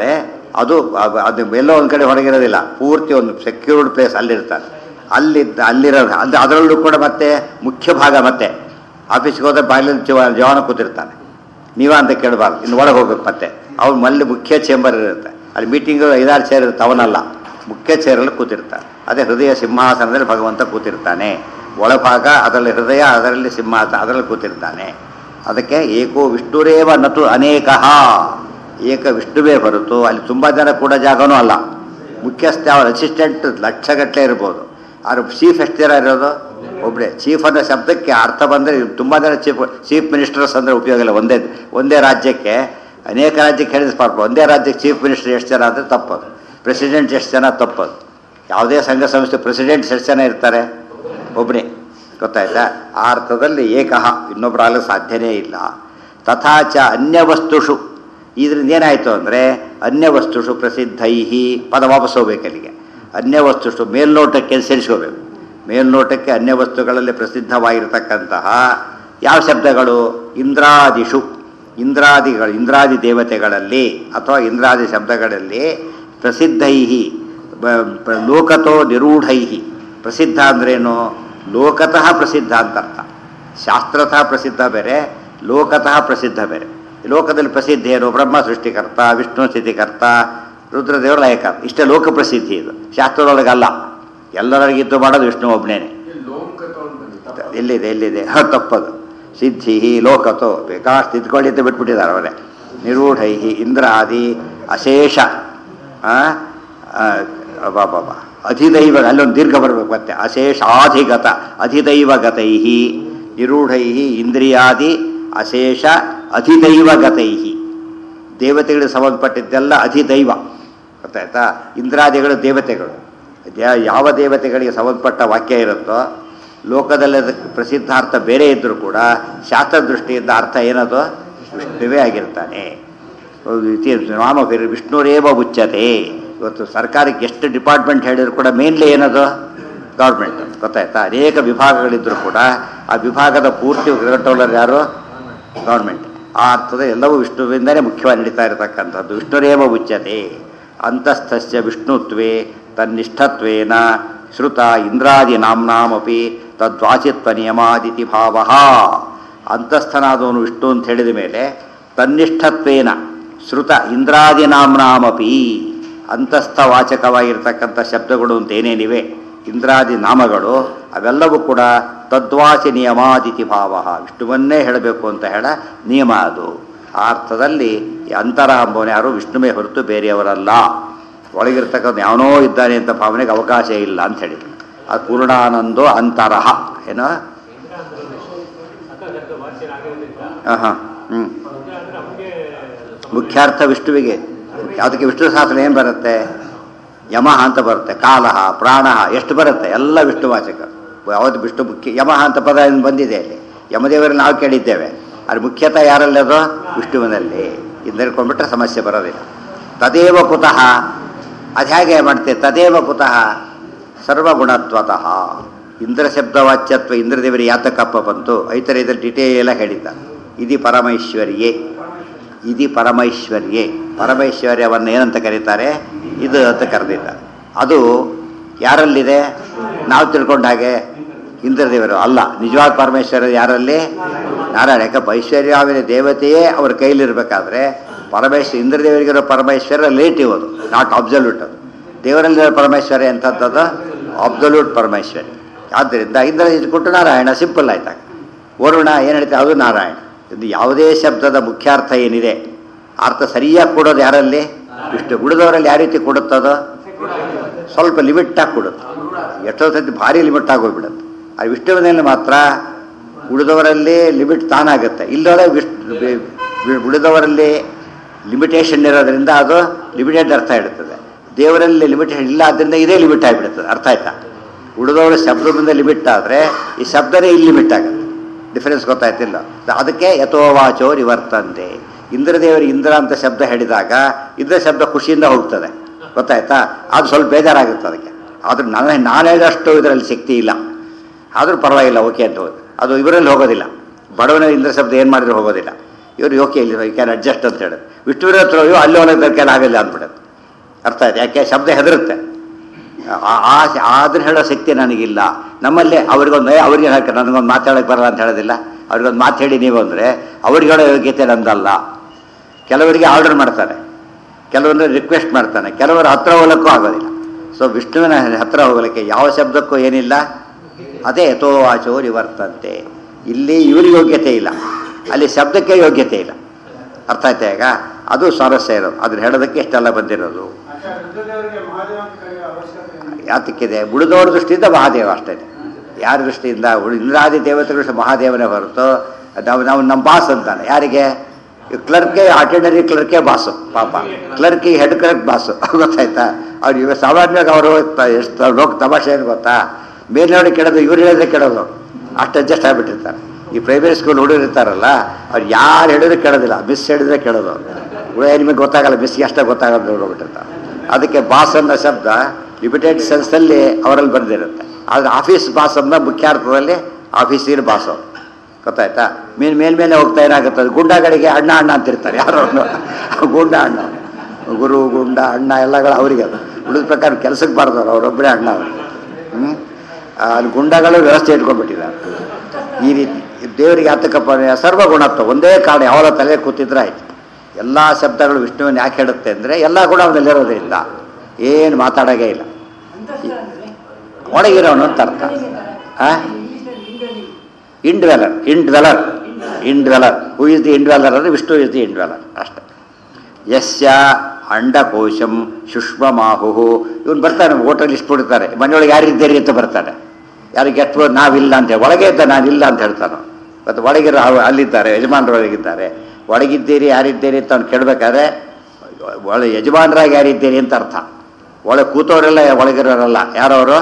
ಅದು ಅದು ಎಲ್ಲೋ ಒಂದು ಕಡೆ ಹೊರಗಿರೋದಿಲ್ಲ, ಪೂರ್ತಿ ಒಂದು ಸೆಕ್ಯೂರ್ಡ್ ಪ್ಲೇಸ್ ಅಲ್ಲಿರ್ತಾನೆ. ಅಲ್ಲಿರೋದು ಅದರಲ್ಲೂ ಕೂಡ ಮತ್ತೆ ಮುಖ್ಯ ಭಾಗ. ಮತ್ತೆ ಆಫೀಸ್ಗೆ ಹೋದ್ರೆ ಬಾಗಿಲಲ್ಲಿ ಜವಾನ ಕೂತಿರ್ತಾನೆ, ನೀವ ಅಂತ ಕೇಳಬಾರ್ದು, ಇನ್ನು ಒಳಗೆ ಹೋಗ್ಬೇಕು. ಮತ್ತೆ ಅವ್ನು ಮಲ್ಲಿ ಮುಖ್ಯ ಚೇಂಬರ್ ಇರುತ್ತೆ, ಅಲ್ಲಿ ಮೀಟಿಂಗು 5-6 ಚೇರ್ ಇರುತ್ತೆ, ಅವನಲ್ಲ, ಮುಖ್ಯ ಚೇರಲ್ಲಿ ಕೂತಿರ್ತಾನೆ. ಅದೇ ಹೃದಯ ಸಿಂಹಾಸನದಲ್ಲಿ ಭಗವಂತ ಕೂತಿರ್ತಾನೆ. ಒಳಭಾಗ ಅದರಲ್ಲಿ ಹೃದಯ, ಅದರಲ್ಲಿ ಸಿಂಹಾಸನ, ಅದರಲ್ಲಿ ಕೂತಿರ್ತಾನೆ. ಅದಕ್ಕೆ ಏಕೋ ವಿಷ್ಣುರೇವ ನತು ಅನೇಕಃ, ಏಕ ವಿಷ್ಣುವೇ ಹೊರತು ಅಲ್ಲಿ ತುಂಬ ಜನ ಕೂಡ ಜಾಗನೂ ಅಲ್ಲ. ಮುಖ್ಯಸ್ಥ ಅವ್ರ ಅಸಿಸ್ಟೆಂಟ್ ಲಕ್ಷಗಟ್ಟಲೆ ಇರ್ಬೋದು, ಆದ್ರೆ ಚೀಫ್ ಎಷ್ಟು ಜನ ಇರೋದು? ಒಬ್ಬರೇ. ಚೀಫ್ ಅನ್ನೋ ಶಬ್ದಕ್ಕೆ ಅರ್ಥ ಬಂದರೆ ತುಂಬ ಜನ ಚೀಫ್ ಮಿನಿಸ್ಟರ್ಸ್ ಅಂದರೆ ಉಪಯೋಗ ಇಲ್ಲ. ಒಂದೇ ರಾಜ್ಯಕ್ಕೆ ಅನೇಕ ರಾಜ್ಯಕ್ಕೆ ಹೇಳಿದ ಪಾಪ, ಒಂದೇ ರಾಜ್ಯಕ್ಕೆ ಚೀಫ್ ಮಿನಿಸ್ಟರ್ ಎಷ್ಟು ಜನ ಅಂದರೆ ತಪ್ಪದು, ಪ್ರೆಸಿಡೆಂಟ್ ಎಷ್ಟು ಜನ ತಪ್ಪದು. ಯಾವುದೇ ಸಂಘ ಸಂಸ್ಥೆ ಪ್ರೆಸಿಡೆಂಟ್ಸ್ ಎಷ್ಟು ಜನ ಇರ್ತಾರೆ? ಒಬ್ಬನೇ. ಗೊತ್ತಾಯ್ತಾ? ಆ ಅರ್ಥದಲ್ಲಿ ಏಕಃ, ಇನ್ನೊಬ್ಬರಾಗಲು ಸಾಧ್ಯನೇ ಇಲ್ಲ. ತಥಾಚ ಅನ್ಯವಸ್ತುಷು, ಇದರಿಂದ ಏನಾಯಿತು ಅಂದರೆ ಅನ್ಯವಸ್ತುಷು ಪ್ರಸಿದ್ಧೈಹಿ, ಪದ ವಾಪಸ್ ಹೋಗ್ಬೇಕು ಅಲ್ಲಿಗೆ. ಅನ್ಯವಸ್ತುಷು ಮೇಲ್ನೋಟಕ್ಕೆ ಸೇರಿಸ್ಕೋಬೇಕು. ಮೇಲ್ನೋಟಕ್ಕೆ ಅನ್ಯವಸ್ತುಗಳಲ್ಲಿ ಪ್ರಸಿದ್ಧವಾಗಿರ್ತಕ್ಕಂತಹ ಯಾವ ಶಬ್ದಗಳು? ಇಂದ್ರಾದಿಷು, ಇಂದ್ರಾದಿಗಳು, ಇಂದ್ರಾದಿ ದೇವತೆಗಳಲ್ಲಿ ಅಥವಾ ಇಂದ್ರಾದಿ ಶಬ್ದಗಳಲ್ಲಿ ಪ್ರಸಿದ್ಧೈಹಿ ಲೋಕತೋ ನಿರೂಢೈಹಿ. ಪ್ರಸಿದ್ಧ ಅಂದ್ರೇನು? ಲೋಕತಃ ಪ್ರಸಿದ್ಧ ಅಂತ ಅರ್ಥ. ಶಾಸ್ತ್ರತಃ ಪ್ರಸಿದ್ಧ ಬೇರೆ, ಲೋಕತಃ ಪ್ರಸಿದ್ಧ ಬೇರೆ. ಲೋಕದಲ್ಲಿ ಪ್ರಸಿದ್ಧಿ ಏನು? ಬ್ರಹ್ಮ ಸೃಷ್ಟಿಕರ್ತ, ವಿಷ್ಣು ಸ್ಥಿತಿಕರ್ತ, ರುದ್ರದೇವರ ಲಯಕರ್ತ, ಇಷ್ಟೇ ಲೋಕ ಪ್ರಸಿದ್ಧಿ. ಇದು ಶಾಸ್ತ್ರದೊಳಗಲ್ಲ. ಎಲ್ಲರಿಗಿದ್ದು ಮಾಡೋದು ವಿಷ್ಣು ಒಬ್ಬನೇನೆ. ಎಲ್ಲಿದೆ ತಪ್ಪದು. ಸಿದ್ಧಿ ಲೋಕತೋ, ಬೇಕಾಷ್ಟು ತಿದ್ಕೊಳ್ಳಿ ಅಂತ ಬಿಟ್ಬಿಟ್ಟಿದ್ದಾರೆ ಅವರೇ. ನಿರೂಢೈಹಿ ಇಂದ್ರಾದಿ ಅಶೇಷ ಬಾಬಾ ಅಧಿದೈವ, ಅಲ್ಲೊಂದು ದೀರ್ಘ ಬರಬೇಕು ಮತ್ತೆ. ಅಶೇಷಾಧಿಗತ ಅಧಿದೈವಗತೈಹಿ ನಿರೂಢೈಹಿ ಇಂದ್ರಿಯಾದಿ ಅಶೇಷ ಅಧಿದೈವಗತೈಹಿ. ದೇವತೆಗಳಿಗೆ ಸಂಬಂಧಪಟ್ಟಿದ್ದೆಲ್ಲ ಅಧಿದೈವ. ಗೊತ್ತಾಯ್ತಾ? ಇಂದ್ರಾದಿಗಳು ದೇವತೆಗಳು. ಯಾವ ದೇವತೆಗಳಿಗೆ ಸಂಬಂಧಪಟ್ಟ ವಾಕ್ಯ ಇರುತ್ತೋ ಲೋಕದಲ್ಲಿ ಅದಕ್ಕೆ ಪ್ರಸಿದ್ಧಾರ್ಥ ಬೇರೆ ಇದ್ದರೂ ಕೂಡ ಶಾಸ್ತ್ರ ದೃಷ್ಟಿಯಿಂದ ಅರ್ಥ ಏನದು? ವಿಷ್ಣುವೇ ಆಗಿರ್ತಾನೆ. ನಾಮ ವಿಷ್ಣುರೇವ ಉಚ್ಯತೆ. ಇವತ್ತು ಸರ್ಕಾರಕ್ಕೆ ಎಷ್ಟು ಡಿಪಾರ್ಟ್ಮೆಂಟ್ ಹೇಳಿದ್ರು ಕೂಡ ಮೇನ್ಲಿ ಏನದು? ಗೌರ್ಮೆಂಟ್. ಗೊತ್ತಾಯ್ತಾ? ಅನೇಕ ವಿಭಾಗಗಳಿದ್ದರೂ ಕೂಡ ಆ ವಿಭಾಗದ ಪೂರ್ತಿ ಕಂಟ್ರೋಲರ್ ಯಾರು? ಗೌರ್ಮೆಂಟ್. ಆ ಅರ್ಥದ ಎಲ್ಲವೂ ವಿಷ್ಣುವಿಂದಲೇ ಮುಖ್ಯವಾಗಿ ನಡೀತಾ ಇರತಕ್ಕಂಥದ್ದು. ವಿಷ್ಣುರೇವ ಉಚ್ಯತೆ. ಅಂತಸ್ಥಸ್ಯ ವಿಷ್ಣುತ್ವೇ ತನ್ನಿಷ್ಠತ್ವೇನ ಶ್ರುತ ಇಂದ್ರಾದಿ ನಾಮ್ನಾಮಪಿ ತದ್ವಾಚಿತ್ವ ನಿಯಮಾದಿತಿ ಭಾವ. ಅಂತಸ್ಥನಾದವನು ವಿಷ್ಣು ಅಂತ ಹೇಳಿದ ಮೇಲೆ ತನ್ನಿಷ್ಠತ್ವೇನ ಶ್ರುತ ಇಂದ್ರಾದಿ ನಾಮ್ನಾಮಪಿ, ಅಂತಸ್ಥ ವಾಚಕವಾಗಿರ್ತಕ್ಕಂಥ ಶಬ್ದಗಳು ಅಂತ ಏನೇನಿವೆ ಇಂದ್ರಾದಿ ನಾಮಗಳು, ಅವೆಲ್ಲವೂ ಕೂಡ ತದ್ವಾಚಿ ನಿಯಮಾದಿತಿ ಭಾವ, ವಿಷ್ಣುವನ್ನೇ ಹೇಳಬೇಕು ಅಂತ ಹೇಳ ನಿಯಮ ಅದು. ಆ ಅರ್ಥದಲ್ಲಿ ಅಂತರ ಅಂಬೋನೆ ಯಾರು? ವಿಷ್ಣುವೇ ಹೊರತು ಬೇರೆಯವರಲ್ಲ. ಒಳಗಿರ್ತಕ್ಕಂಥ ಯಾವನೋ ಇದ್ದಾನೆ ಅಂತ ಭಾವನೆಗೆ ಅವಕಾಶ ಇಲ್ಲ ಅಂತ ಹೇಳಿದ್ರು. ಅದು ಪೂರ್ಣಾನಂದೋ ಅಂತರಹ ಏನೋ. ಮುಖ್ಯಾರ್ಥ ವಿಷ್ಣುವಿಗೆ. ಅದಕ್ಕೆ ವಿಷ್ಣು ಶಾಸ್ತ್ರ ಏನು ಬರುತ್ತೆ? ಯಮಃ ಅಂತ ಬರುತ್ತೆ, ಕಾಲಃ, ಪ್ರಾಣಃ, ಎಷ್ಟು ಬರುತ್ತೆ ಎಲ್ಲ ವಿಷ್ಣುವಾಚಕ. ಯಾವುದು ವಿಷ್ಣು ಮುಖ್ಯ. ಯಮಃ ಅಂತ ಪದ ಬಂದಿದೆ ಅಲ್ಲಿ, ಯಮದೇವರಲ್ಲಿ ನಾವು ಕೇಳಿದ್ದೇವೆ. ಅದು ಮುಖ್ಯತಃ ಯಾರಲ್ಲಿ? ಅದು ವಿಷ್ಣುವಿನಲ್ಲಿ. ಇಂದ್ರಕೊಂಡ್ಬಿಟ್ರೆ ಸಮಸ್ಯೆ ಬರೋದಿಲ್ಲ. ತದೇವ ಕುತಃ, ಅದು ಹೇಗೆ ಮಾಡ್ತೇವೆ? ತದೇವ ಕುತಃ ಸರ್ವಗುಣತ್ವತಃ. ಇಂದ್ರ ಶಬ್ದವಾಚ್ಯತ್ವ ಇಂದ್ರದೇವರಿಗೆ ಯಾತಕಪ್ಪ ಬಂತು? ಐತರೇದಲ್ಲಿ ಡಿಟೇಲ್ ಹೇಳಿದ್ದಾರೆ. ಇದಿ ಪರಮೈಶ್ವರ್ಯೇ, ಇದಿ ಪರಮೈಶ್ವರ್ಯೇ. ಪರಮೈಶ್ವರ್ಯವನ್ನು ಏನಂತ ಕರೀತಾರೆ? ಇದು ಅಂತ ಕರೆದಿದ್ದಾರೆ. ಅದು ಯಾರಲ್ಲಿದೆ? ನಾವು ತಿಳ್ಕೊಂಡ ಹಾಗೆ ಇಂದ್ರದೇವರು ಅಲ್ಲ. ನಿಜವಾದ ಪರಮೇಶ್ವರ್ಯ ಯಾರಲ್ಲಿ? ನಾರಾಯಣ. ಯಾಕಪ್ಪ ಐಶ್ವರ್ಯಾವಿನ ದೇವತೆಯೇ ಅವ್ರ ಕೈಲಿರಬೇಕಾದ್ರೆ ಇಂದ್ರದೇವರಿಗಿರೋ ಪರಮೇಶ್ವರ ರಿಲೇಟಿವ್, ಅದು ನಾಟ್ ಅಬ್ಸಲ್ಯೂಟ್. ಅದು ದೇವರಲ್ಲಿರೋ ಪರಮೇಶ್ವರ್ಯ ಎಂಥದ್ದು? ಅಬ್ಸಲ್ಯೂಟ್ ಪರಮೇಶ್ವರಿ. ಆದ್ದರಿಂದ ಇಂದ್ರ ಕೊಟ್ಟು ನಾರಾಯಣ, ಸಿಂಪಲ್ ಆಯ್ತಾಗ. ವರುಣ ಏನು ಹೇಳ್ತಾರೆ? ಅದು ನಾರಾಯಣ. ಇದು ಯಾವುದೇ ಶಬ್ದದ ಮುಖ್ಯಾರ್ಥ ಏನಿದೆ ಅರ್ಥ ಸರಿಯಾಗಿ ಕೊಡೋದು ಯಾರಲ್ಲಿ? ವಿಷ್ಣು. ಉಳಿದವರಲ್ಲಿ ಯಾವ ರೀತಿ ಕೊಡುತ್ತದೋ ಸ್ವಲ್ಪ ಲಿಮಿಟಾಗಿ ಕೊಡುತ್ತೆ. ಎಷ್ಟೋ ಸತಿ ಭಾರಿ ಲಿಮಿಟ್ ಆಗೋಗ್ಬಿಡುತ್ತೆ. ಆ ವಿಷ್ಣುವಿನಲ್ಲಿ ಮಾತ್ರ ಉಳಿದವರಲ್ಲಿ ಲಿಮಿಟ್ ತಾನಾಗುತ್ತೆ. ಇಲ್ಲೋಳೆ ಉಳಿದವರಲ್ಲಿ ಲಿಮಿಟೇಷನ್ ಇರೋದ್ರಿಂದ ಅದು ಲಿಮಿಟೆಡ್ ಅರ್ಥ ಇಡ್ತದೆ. ದೇವರಲ್ಲಿ ಲಿಮಿಟೇಷನ್ ಇಲ್ಲ, ಆದ್ದರಿಂದ ಇದೇ ಲಿಮಿಟ್ ಆಗಿಬಿಡುತ್ತದೆ. ಅರ್ಥ ಆಯ್ತಾ? ಉಳಿದವರ ಶಬ್ದದಿಂದ ಲಿಮಿಟ್ ಆದರೆ ಈ ಶಬ್ದನೇ ಇಲ್ಲಿ ಲಿಮಿಟ್ ಆಗುತ್ತೆ. ಡಿಫರೆನ್ಸ್ ಗೊತ್ತಾಯ್ತಿಲ್ಲ? ಅದಕ್ಕೆ ಯಥೋವಾಚೋ ನಿವರ್ತಂತೆ. ಇಂದ್ರದೇವರಿಗೆ ಇಂದ್ರ ಅಂತ ಶಬ್ದ ಹೇಳಿದಾಗ ಇಂದ್ರ ಶಬ್ದ ಖುಷಿಯಿಂದ ಹೋಗ್ತದೆ. ಗೊತ್ತಾಯ್ತಾ? ಅದು ಸ್ವಲ್ಪ ಬೇಜಾರಾಗುತ್ತೆ ಅದಕ್ಕೆ. ಆದರೂ ನಾನು ಹೇಳಿದಷ್ಟು ಇದರಲ್ಲಿ ಶಕ್ತಿ ಇಲ್ಲ, ಆದರೂ ಪರವಾಗಿಲ್ಲ, ಓಕೆ ಅಂತ ಹೋಗಿ ಅದು ಇವರಲ್ಲಿ ಹೋಗೋದಿಲ್ಲ. ಬಡವನ ಇಂದ್ರ ಶಬ್ದ ಏನು ಮಾಡಿದ್ರು ಹೋಗೋದಿಲ್ಲ. ಇವರು ಓಕೆ ಇಲ್ಲಿ ಕ್ಯಾನ್ ಅಡ್ಜಸ್ಟ್ ಅಂತ ಹೇಳೋದು. ವಿಷ್ಣುವಿನ ಹತ್ರ ಅಲ್ಲಿ ಒಳಗೆ ಕೆಲ ಆಗಲ್ಲ ಅಂದ್ಬಿಡೋದು. ಅರ್ಥ ಆಯ್ತು? ಯಾಕೆ ಶಬ್ದ ಹೆದರುತ್ತೆ, ಆದ್ರೆ ಹೇಳೋ ಶಕ್ತಿ ನನಗಿಲ್ಲ. ನಮ್ಮಲ್ಲೇ ಅವ್ರಿಗೆ ಹಾಕಿ ನನಗೊಂದು ಮಾತಾಡೋಕ್ಕೆ ಬರಲ್ಲ ಅಂತ ಹೇಳೋದಿಲ್ಲ. ಅವ್ರಿಗೊಂದು ಮಾತು ಹೇಳಿ ನೀವು ಅಂದರೆ ಅವ್ರಿಗೆ ಹೇಳೋ ಯೋಗ್ಯತೆ ನಂದಲ್ಲ. ಕೆಲವರಿಗೆ ಆರ್ಡರ್ ಮಾಡ್ತಾನೆ, ಕೆಲವೊಂದು ರಿಕ್ವೆಸ್ಟ್ ಮಾಡ್ತಾನೆ, ಕೆಲವರು ಹತ್ರ ಹೋಗಲಿಕ್ಕೂ ಆಗೋದಿಲ್ಲ. ಸೊ ವಿಷ್ಣುವಿನ ಹತ್ರ ಹೋಗಲಿಕ್ಕೆ ಯಾವ ಶಬ್ದಕ್ಕೂ ಏನಿಲ್ಲ, ಅದೇ ಯಥೋ ವಾಚೋ ನಿವರ್ತಂತೆ. ಇಲ್ಲಿ ಇವ್ರಿಗೆ ಯೋಗ್ಯತೆ ಇಲ್ಲ, ಅಲ್ಲಿ ಶಬ್ದಕ್ಕೆ ಯೋಗ್ಯತೆ ಇಲ್ಲ. ಅರ್ಥ ಆಯ್ತಾ ಈಗ? ಅದು ಸ್ವಾರಸ್ಯ ಇರೋದು. ಅದನ್ನ ಹೇಳೋದಕ್ಕೆ ಇಷ್ಟೆಲ್ಲ ಬಂದಿರೋದು. ಯಾತಕ್ಕಿದೆ? ಉಳಿದವ್ರ ದೃಷ್ಟಿಯಿಂದ ಮಹಾದೇವ ಅಷ್ಟೇ. ಯಾರ ದೃಷ್ಟಿಯಿಂದ? ಇಂದ್ರಾದಿ ದೇವತೆಗಳು ಮಹಾದೇವನೇ ಹೊರತು ನಾವು ನಮ್ಮ ಬಾಸ್ ಅಂತಾನೆ. ಯಾರಿಗೆ? ಕ್ಲರ್ಕೆ, ಆರ್ಡಿನರಿ ಕ್ಲರ್ಕೆ ಬಾಸು. ಪಾಪ ಕ್ಲರ್ಕಿಗೆ ಹೆಡ್ ಕ್ಲರ್ಕ್ ಬಾಸು. ಗೊತ್ತಾಯ್ತಾ? ಅವ್ರು ಇವಾಗ ಸಾಮಾನ್ಯವಾಗಿ ಅವರು ಎಷ್ಟು ಲೋಕ ತಮಾಷೆ ಏನು ಗೊತ್ತಾ, ಮೇಲ್ನೋಡಿ ಕೆಡೋದು, ಇವ್ರು ಹೇಳಿದ್ರೆ ಕೆಡೋದು, ಅಷ್ಟು ಅಡ್ಜಸ್ಟ್ ಆಗಿಬಿಟ್ಟಿರ್ತಾರೆ. ಈ ಪ್ರೈಮರಿ ಸ್ಕೂಲ್ ಹುಡುಗರು ಇರ್ತಾರಲ್ಲ, ಅವ್ರು ಯಾರು ಹೇಳಿದ್ರೆ ಕೆಡೋದಿಲ್ಲ, ಮಿಸ್ ಹೇಳಿದ್ರೆ ಕೆಡೋದು. ನಿಮಗೆ ಗೊತ್ತಾಗಲ್ಲ, ಮಿಸ್ಗೆ ಅಷ್ಟೇ ಗೊತ್ತಾಗಲ್ಲ ಹೋಗ್ಬಿಟ್ಟಿರ್ತಾರೆ. ಅದಕ್ಕೆ ಬಾಸ್ ಅನ್ನೋ ಶಬ್ದ ಲಿಮಿಟೆಡ್ ಸೆನ್ಸಲ್ಲಿ ಅವರಲ್ಲಿ ಬಂದಿರುತ್ತೆ. ಆದರೆ ಆಫೀಸ್ ಬಾಸ್ ಅನ್ನೋ ಮುಖ್ಯಾರ್ಥದಲ್ಲಿ ಆಫೀಸಿನ ಬಾಸು. ಗೊತ್ತಾಯ್ತಾ? ಮೇಲ್ಮೇಲೆ ಹೋಗ್ತಾ ಏನಾಗುತ್ತೆ, ಅದು ಗುಂಡಗಳಿಗೆ ಅಣ್ಣ ಅಣ್ಣ ಅಂತಿರ್ತಾರೆ. ಯಾರೋ ಗುಂಡ ಅಣ್ಣ, ಗುರು ಗುಂಡ ಅಣ್ಣ ಎಲ್ಲಗಳು ಅವರಿಗೆ. ಅದು ಉಳಿದ ಪ್ರಕಾರ ಕೆಲಸಕ್ಕೆ ಬಾರ್ದವ್ರು, ಅವರೊಬ್ಬರೇ ಅಣ್ಣ ಅವ್ರಿಗೆ. ಅಲ್ಲಿ ಗುಂಡಗಳು ವ್ಯವಸ್ಥೆ ಇಟ್ಕೊಂಡ್ಬಿಟ್ಟಿದ್ದಾರೆ. ಈ ರೀತಿ ದೇವರಿಗೆ ಆತಕಪ್ಪ ಸರ್ವಗುಣತ್ವ ಒಂದೇ ಕಾರಣ ಯಾವಾಗ ತಲೆ ಕೂತಿದ್ರೆ ಆಯ್ತು. ಎಲ್ಲ ಶಬ್ದಗಳು ವಿಷ್ಣುವಿನ ಯಾಕೆ ಹೇಳುತ್ತೆ ಅಂದರೆ ಎಲ್ಲ ಗುಣ ಅವನಲ್ಲಿರೋದ್ರಿಂದ ಏನು ಮಾತಾಡೋದೇ ಇಲ್ಲ. ಒಳಗಿರೋನು ಅಂತ ಅರ್ಥ. ಇಂಡ್ವೆಲರ್, ಇಂಡ್ವೆಲರ್, ಇಂಡ್ವೆಲರ್. ಹೂ ಇಸ್ ದಿ ಇಂಡ್ವೆಲರ್ ಅಂದರೆ ವಿಷ್ಣು ಇಸ್ ದಿ ಇಂಡ್ವೆಲರ್ ಅಷ್ಟೆ. ಯಸ್ಯ ಅಂಡಕೋಶಂ ಶುಷ್ಮಮಾಹು. ಇವನು ಬರ್ತಾನೆ, ಹೋಟೆಲ್ ಇಷ್ಟು ಬಿಡ್ತಾರೆ, ಮನೆಯೊಳಗೆ ಯಾರಿದ್ದೀರಿ ಅಂತ ಬರ್ತಾನೆ. ಯಾರಿಗೆ ಎಷ್ಟು ನಾವಿಲ್ಲ ಅಂತ ಹೇಳಿ, ಒಳಗೆ ಇದ್ದ ನಾನಿಲ್ಲ ಅಂತ ಹೇಳ್ತಾನೋ. ಮತ್ತು ಒಳಗಿರೋ ಅಲ್ಲಿದ್ದಾರೆ, ಯಜಮಾನರೊಳಗಿದ್ದಾರೆ. ಒಳಗಿದ್ದೀರಿ ಯಾರಿದ್ದೀರಿ ಅಂತ ಅವ್ನು ಕೇಳಬೇಕಾದ್ರೆ ಯಜಮಾನರಾಗಿ ಯಾರಿದ್ದೀರಿ ಅಂತ ಅರ್ಥ. ಒಳಗೆ ಕೂತವರೆಲ್ಲ ಒಳಗಿರೋರಲ್ಲ. ಯಾರವರು?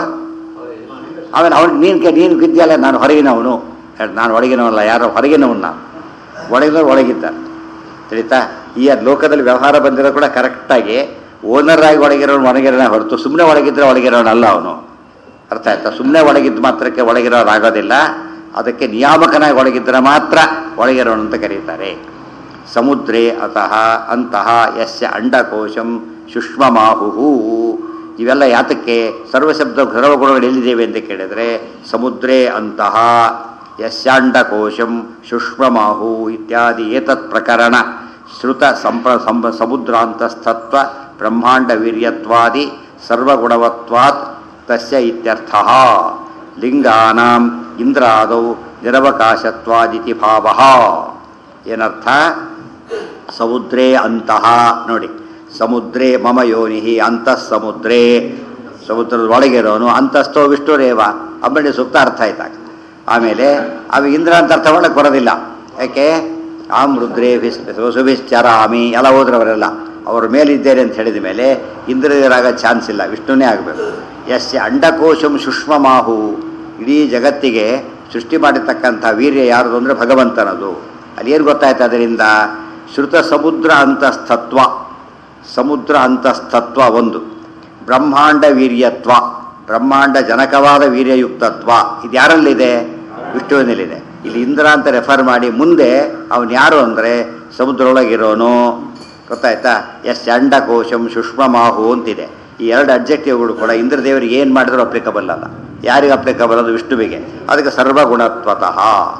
ಅವನು ನೀನು ಬಿದ್ದಿಯಲ್ಲ, ನಾನು ಹೊರಗಿನವನು. ನಾನು ಒಳಗಿನವಲ್ಲ, ಯಾರೋ ಹೊರಗಿನವನು. ನಾನು ಒಳಗಿನವ್ರು ಒಳಗಿದ್ದಾರೆ. ತಿಳಿತಾ? ಈ ಲೋಕದಲ್ಲಿ ವ್ಯವಹಾರ ಬಂದಿರೋ ಕೂಡ ಕರೆಕ್ಟಾಗಿ ಓನರಾಗಿ ಒಳಗಿರೋನು ಒಳಗಿರೋನ ಹೊರತು ಸುಮ್ಮನೆ ಒಳಗಿದ್ರೆ ಒಳಗಿರೋನಲ್ಲ ಅವನು. ಅರ್ಥ ಆಯ್ತಾ? ಸುಮ್ಮನೆ ಒಳಗಿದ್ದು ಮಾತ್ರಕ್ಕೆ ಒಳಗಿರೋರಾಗೋದಿಲ್ಲ. ಅದಕ್ಕೆ ನಿಯಾಮಕನಾಗಿ ಒಳಗಿದ್ರೆ ಮಾತ್ರ ಒಳಗಿರೋನು ಅಂತ ಕರೀತಾರೆ. ಸಮುದ್ರೇ ಅತಃ ಅಂತಹ ಯಸ್ಯ ಅಂಡಕೋಶಂ ಶುಷ್ಮಮಾಹು. ಇವೆಲ್ಲ ಯಾತಕ್ಕೆ? ಸರ್ವಶಬ್ದ ಸರ್ವಗುಣಗಳು ಎಲ್ಲಿದ್ದೇವೆ ಅಂತ ಕೇಳಿದರೆ ಸಮುದ್ರೇ ಅಂತಹ ಯಸ್ಯಾಂಡಕೋಶಂ ಶುಷ್ಮಮಾಹು ಇತ್ಯಾದಿ ಏತತ್ ಪ್ರಕರಣ ಶ್ರುತ ಸಮುದ್ರಾಂತಸ್ಥತ್ವ ಬ್ರಹ್ಮಾಂಡ ವೀರ್ಯತ್ವಾದಿ ಸರ್ವಗುಣವತ್ವಾತ್ ತಸ್ಯ ಇತ್ಯರ್ಥಃ. ಲಿಂಗಾನಾಂ ಇಂದ್ರಾದೌ ನಿರವಕಾಶತ್ವಾದಿತಿ ಭಾವಃ. ಏನರ್ಥ? ಸಮುದ್ರೇ ಅಂತಹ. ನೋಡಿ, ಸಮುದ್ರೇ ಮಮ ಯೋನಿಹಿ ಅಂತಃ ಸಮುದ್ರೇ. ಸಮುದ್ರದ ಒಳಗಿರೋನು ಅಂತಸ್ಥೋ ವಿಷ್ಣುರೇವ. ಅಂಬಳಿ ಸೂಕ್ತ ಅರ್ಥ ಆಯ್ತಾಗ. ಆಮೇಲೆ ಅವು ಇಂದ್ರ ಅಂತ ಅರ್ಥ ಮಾಡಕ್ಕೆ ಬರೋದಿಲ್ಲ. ಯಾಕೆ? ಆಮ್ ರುದ್ರೇ ವಸುಭಿಶ್ಚರಾಮಿ ಎಲ್ಲ ಹೋದ್ರವರೆಲ್ಲ ಅವ್ರ ಮೇಲಿದ್ದೇನೆ ಅಂತ ಹೇಳಿದ ಮೇಲೆ ಇಂದ್ರರಾಗ ಚಾನ್ಸ್ ಇಲ್ಲ, ವಿಷ್ಣುನೇ ಆಗಬೇಕು. ಯಸ್ಯ ಅಂಡಕೋಶಂ ಶುಷ್ಮಮಾಹು. ಇಡೀ ಜಗತ್ತಿಗೆ ಸೃಷ್ಟಿ ಮಾಡಿರ್ತಕ್ಕಂಥ ವೀರ್ಯ ಯಾರದು ಅಂದರೆ ಭಗವಂತನದು. ಅಲ್ಲಿ ಏನು ಗೊತ್ತಾಯ್ತು ಅದರಿಂದ? ಶ್ರುತ ಸಮುದ್ರ ಅಂತಸ್ಥತ್ವ. ಸಮುದ್ರ ಅಂತಸ್ಥತ್ವ ಒಂದು. ಬ್ರಹ್ಮಾಂಡ ವೀರ್ಯತ್ವ, ಬ್ರಹ್ಮಾಂಡ ಜನಕವಾದ ವೀರ್ಯಯುಕ್ತತ್ವ. ಇದು ಯಾರಲ್ಲಿದೆ? ವಿಷ್ಣುವಿನಲ್ಲಿದೆ. ಇಲ್ಲಿ ಇಂದ್ರ ಅಂತ ರೆಫರ್ ಮಾಡಿ ಮುಂದೆ ಅವನು ಯಾರು ಅಂದರೆ ಸಮುದ್ರೊಳಗಿರೋನು. ಗೊತ್ತಾಯ್ತಾ? ಯಸ್ ಅಂಡಕೋಶಂ ಶುಷ್ಮಮಾಹು ಅಂತಿದೆ. ಈ ಎರಡು ಅಬ್ಜೆಕ್ಟಿವ್ಗಳು ಕೂಡ ಇಂದ್ರದೇವರಿಗೆ ಏನು ಮಾಡಿದ್ರು ಅಪ್ಲಿಕಬಲ್ ಅಲ್ಲ. ಯಾರಿಗೆ ಅಪ್ಲಿಕಬಲ್? ಅದು ವಿಷ್ಣುವಿಗೆ. ಅದಕ್ಕೆ ಸರ್ವಗುಣತ್ವತಃ.